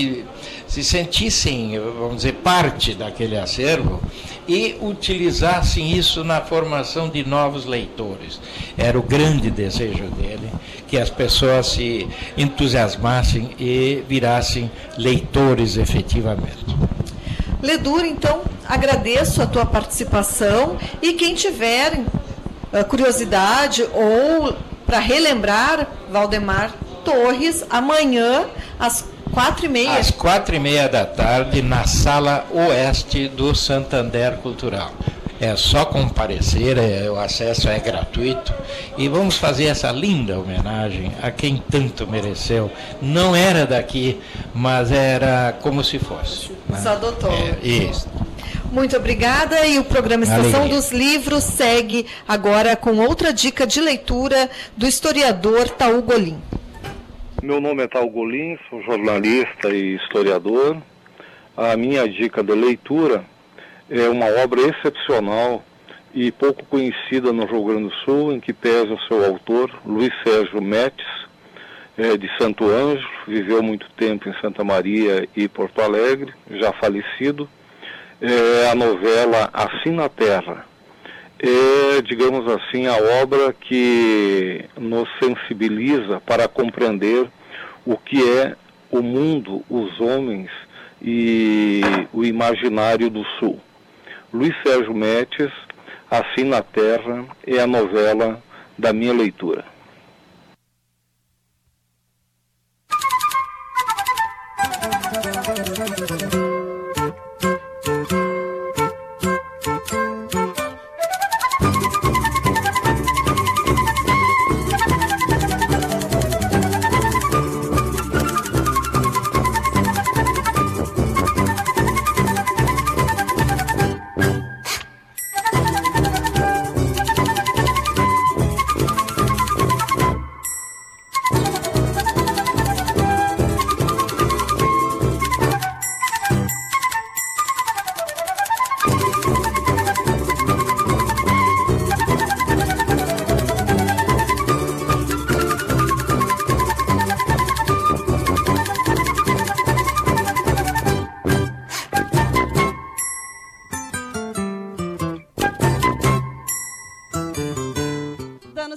sentissem, vamos dizer, parte daquele acervo e utilizassem isso na formação de novos leitores. Era o grande desejo dele, que as pessoas se entusiasmassem e virassem leitores efetivamente. Ledur, então, agradeço a tua participação, e quem tiver curiosidade ou para relembrar Valdemar Torres, amanhã às 4h30. Às 4h30 da tarde, na Sala Oeste do Santander Cultural. É só comparecer, o acesso é gratuito, e vamos fazer essa linda homenagem a quem tanto mereceu. Não era daqui, mas era como se fosse. Se adotou. Isso. Muito obrigada, e o programa Estação dos Livros segue agora com outra dica de leitura do historiador Taú Golim. Meu nome é Taú Golim, sou jornalista e historiador. A minha dica de leitura é uma obra excepcional e pouco conhecida no Rio Grande do Sul, em que pesa o seu autor, Luiz Sérgio Metz, de Santo Ângelo, viveu muito tempo em Santa Maria e Porto Alegre, já falecido. A novela Assim na Terra. É, digamos assim, a obra que nos sensibiliza para compreender o que é o mundo, os homens e o imaginário do Sul. Luiz Sérgio Metz, Assim na Terra, é a novela da minha leitura.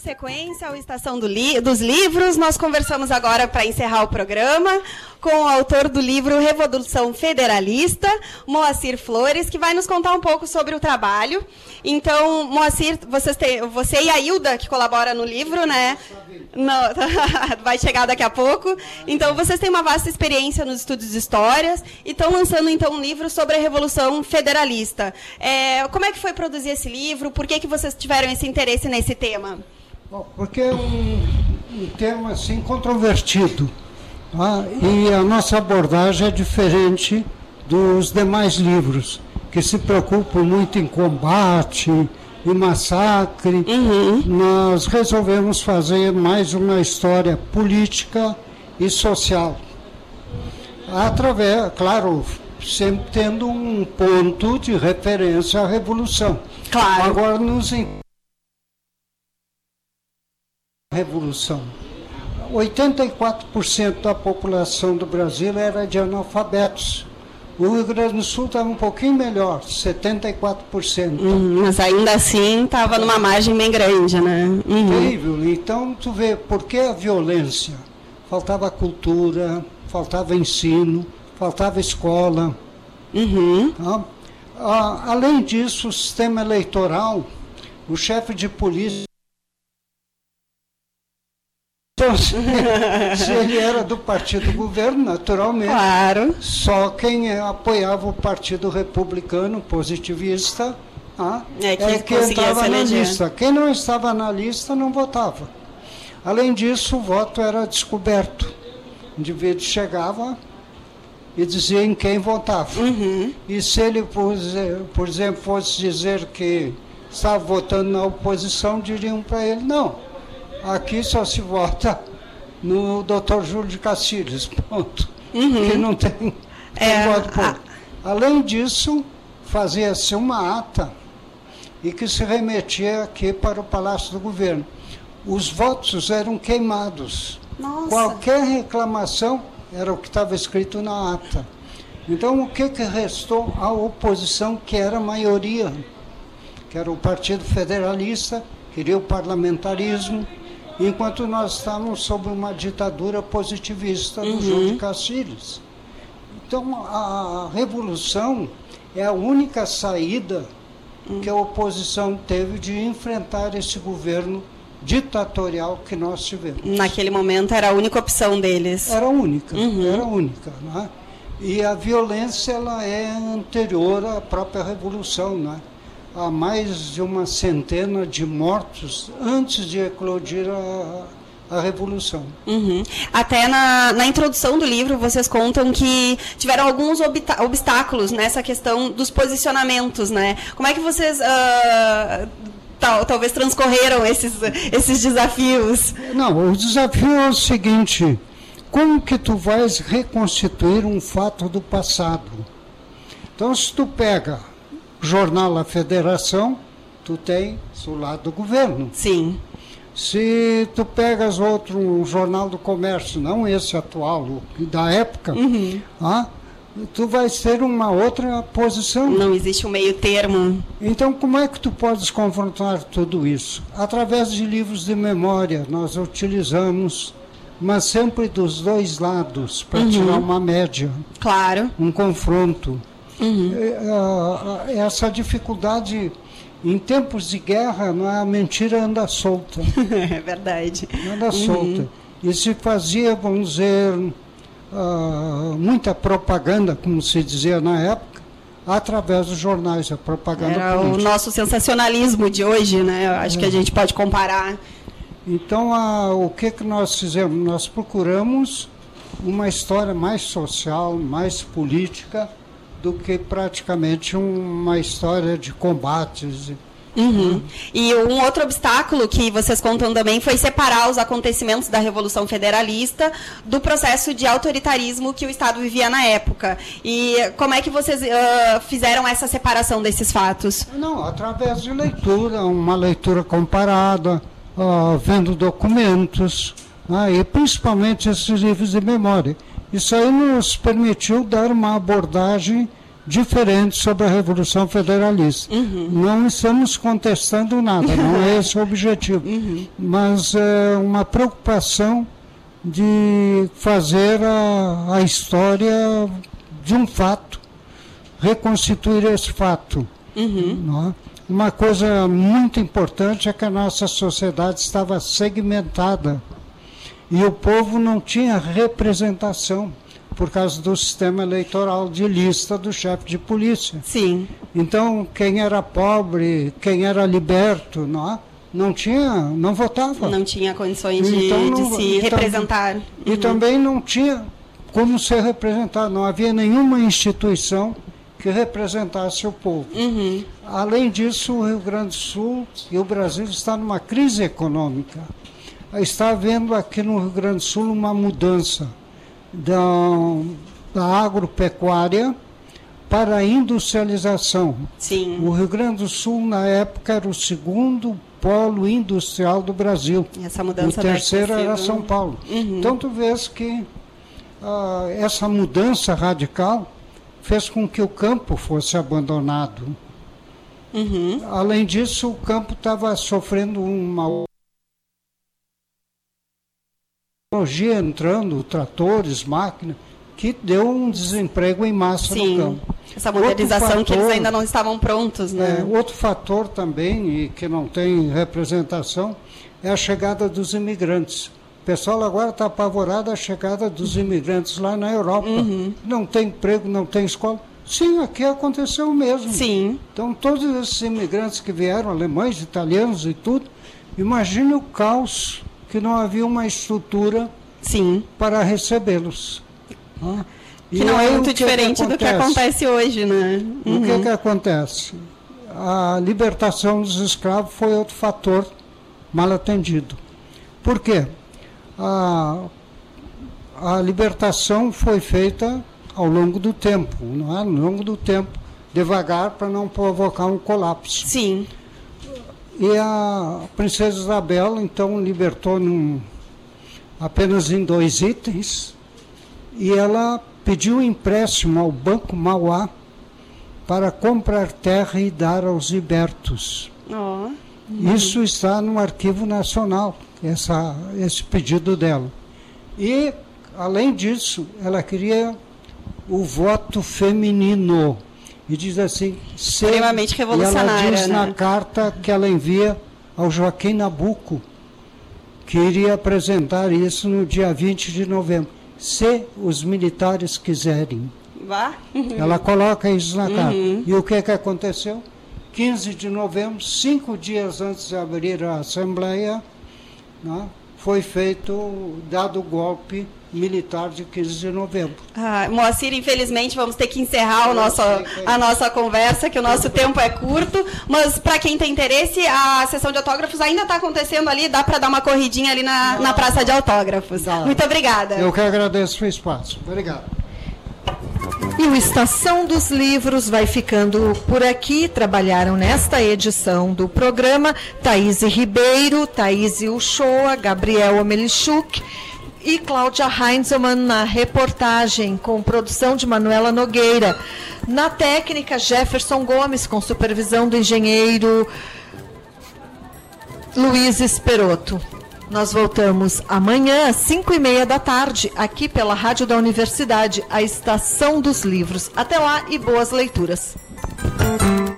sequência ao Estação dos Livros. Nós conversamos agora, para encerrar o programa, com o autor do livro Revolução Federalista, Moacir Flores, que vai nos contar um pouco sobre o trabalho. Então, Moacir, você e a Hilda, que colabora no livro, né? Vai chegar daqui a pouco. Então, vocês têm uma vasta experiência nos estudos de histórias e estão lançando, então, um livro sobre a Revolução Federalista. Como é que foi produzir esse livro? Por que vocês tiveram esse interesse nesse tema? Bom, porque é um tema assim controvertido, tá? E a nossa abordagem é diferente dos demais livros, que se preocupam muito em combate, em massacre. Nós resolvemos fazer mais uma história política e social, através, claro, sempre tendo um ponto de referência à Revolução. Claro. Agora Revolução. 84% da população do Brasil era de analfabetos. O Rio Grande do Sul estava um pouquinho melhor, 74%. Mas ainda assim estava numa margem bem grande, né? Terrível. Então, tu vê, por que a violência? Faltava cultura, faltava ensino, faltava escola. Tá? Além disso, o sistema eleitoral, o chefe de polícia, se ele era do partido do governo, naturalmente, claro, só quem apoiava o partido republicano positivista que estava na lista. Quem não estava na lista não votava. Além disso, o voto era descoberto. O indivíduo chegava e dizia em quem votava. E se ele, por exemplo, fosse dizer que estava votando na oposição, diriam para ele, não, aqui só se vota no Dr. Júlio de Castilhos, ponto. Que não tem voto por. Além disso, fazia-se uma ata e que se remetia aqui para o Palácio do Governo. Os votos eram queimados. Nossa. Qualquer reclamação era o que estava escrito na ata. Então, o que restou? A oposição, que era a maioria, que era o Partido Federalista, queria o parlamentarismo, enquanto nós estávamos sob uma ditadura positivista do Júlio de Castilhos. Então, a Revolução é a única saída que a oposição teve de enfrentar esse governo ditatorial que nós tivemos. Naquele momento era a única opção deles. Era a única, né? E a violência, ela é anterior à própria Revolução, né? Há mais de uma centena de mortos antes de eclodir a Revolução. Até na introdução do livro, vocês contam que tiveram alguns obstáculos nessa questão dos posicionamentos, né? Como é que vocês talvez transcorreram esses desafios? Não, o desafio é o seguinte: como que tu vais reconstituir um fato do passado? Então, se tu pega jornal A Federação, tu tens o lado do governo. Sim. Se tu pegas um jornal do comércio, não esse atual, o da época, tu vais ter uma outra posição. Não existe um meio termo. Então, como é que tu podes confrontar tudo isso? Através de livros de memória, nós utilizamos, mas sempre dos dois lados, para tirar uma média. Claro. Um confronto. Essa dificuldade em tempos de guerra, a mentira anda solta. É verdade. Anda solta. E se fazia, vamos dizer, muita propaganda, como se dizia na época, através dos jornais, a propaganda política. Era o nosso sensacionalismo de hoje, né? Eu acho que a gente pode comparar. Então, o que nós fizemos? Nós procuramos uma história mais social, mais política, do que praticamente uma história de combates. E um outro obstáculo que vocês contam também foi separar os acontecimentos da Revolução Federalista do processo de autoritarismo que o Estado vivia na época. E como é que vocês fizeram essa separação desses fatos? Não, através de leitura, uma leitura comparada, vendo documentos, e principalmente esses livros de memória. Isso aí nos permitiu dar uma abordagem diferente sobre a Revolução Federalista. Não estamos contestando nada, não é esse o objetivo, mas é uma preocupação de fazer a história de um fato, reconstituir esse fato. Não é? Uma coisa muito importante é que a nossa sociedade estava segmentada e o povo não tinha representação por causa do sistema eleitoral de lista do chefe de polícia. Sim. Então, quem era pobre, quem era liberto, não votava. Não tinha condições de se representar. E também não tinha como ser representado, não havia nenhuma instituição que representasse o povo. Além disso, o Rio Grande do Sul e o Brasil estão numa crise econômica. Está havendo aqui no Rio Grande do Sul uma mudança da agropecuária para a industrialização. Sim. O Rio Grande do Sul, na época, era o segundo polo industrial do Brasil. Essa mudança o terceiro era São Paulo. Então, tu vês que essa mudança radical fez com que o campo fosse abandonado. Além disso, o campo estava sofrendo uma tecnologia entrando, tratores, máquinas, que deu um desemprego em massa no campo. Essa modernização que eles ainda não estavam prontos, né? Outro fator também, e que não tem representação, é a chegada dos imigrantes. O pessoal agora está apavorado à chegada dos imigrantes lá na Europa. Não tem emprego, não tem escola. Sim, aqui aconteceu mesmo. Sim. Então, todos esses imigrantes que vieram, alemães, italianos e tudo, imagine o caos que não havia uma estrutura para recebê-los. Que não é muito diferente do que acontece hoje, né? O que acontece? A libertação dos escravos foi outro fator mal atendido. Por quê? A libertação foi feita ao longo do tempo, não é? Ao longo do tempo, devagar, para não provocar um colapso. Sim. E a princesa Isabel, então, libertou apenas em 2 itens, e ela pediu empréstimo ao Banco Mauá para comprar terra e dar aos libertos. Isso está no Arquivo Nacional, esse pedido dela. E, além disso, ela queria o voto feminino. E diz assim, extremamente revolucionária. E ela diz na carta que ela envia ao Joaquim Nabuco, que iria apresentar isso no dia 20 de novembro, se os militares quiserem. Ela coloca isso na carta. E o que aconteceu? 15 de novembro, 5 dias antes de abrir a Assembleia, né, foi dado o golpe militar de 15 de novembro. Moacir, infelizmente vamos ter que encerrar a nossa conversa, que o nosso tempo é curto, mas para quem tem interesse, a sessão de autógrafos ainda está acontecendo ali, dá para dar uma corridinha ali na praça de autógrafos. Muito obrigada. Eu que agradeço o espaço. Obrigado. E o Estação dos Livros vai ficando por aqui. Trabalharam nesta edição do programa Thaís Ribeiro, Thaís Uchoa, Gabriel Omelichuk e Cláudia Heinzelmann na reportagem, com produção de Manuela Nogueira. Na técnica, Jefferson Gomes, com supervisão do engenheiro Luiz Esperotto. Nós voltamos amanhã às 5h30 da tarde, aqui pela Rádio da Universidade, a Estação dos Livros. Até lá e boas leituras.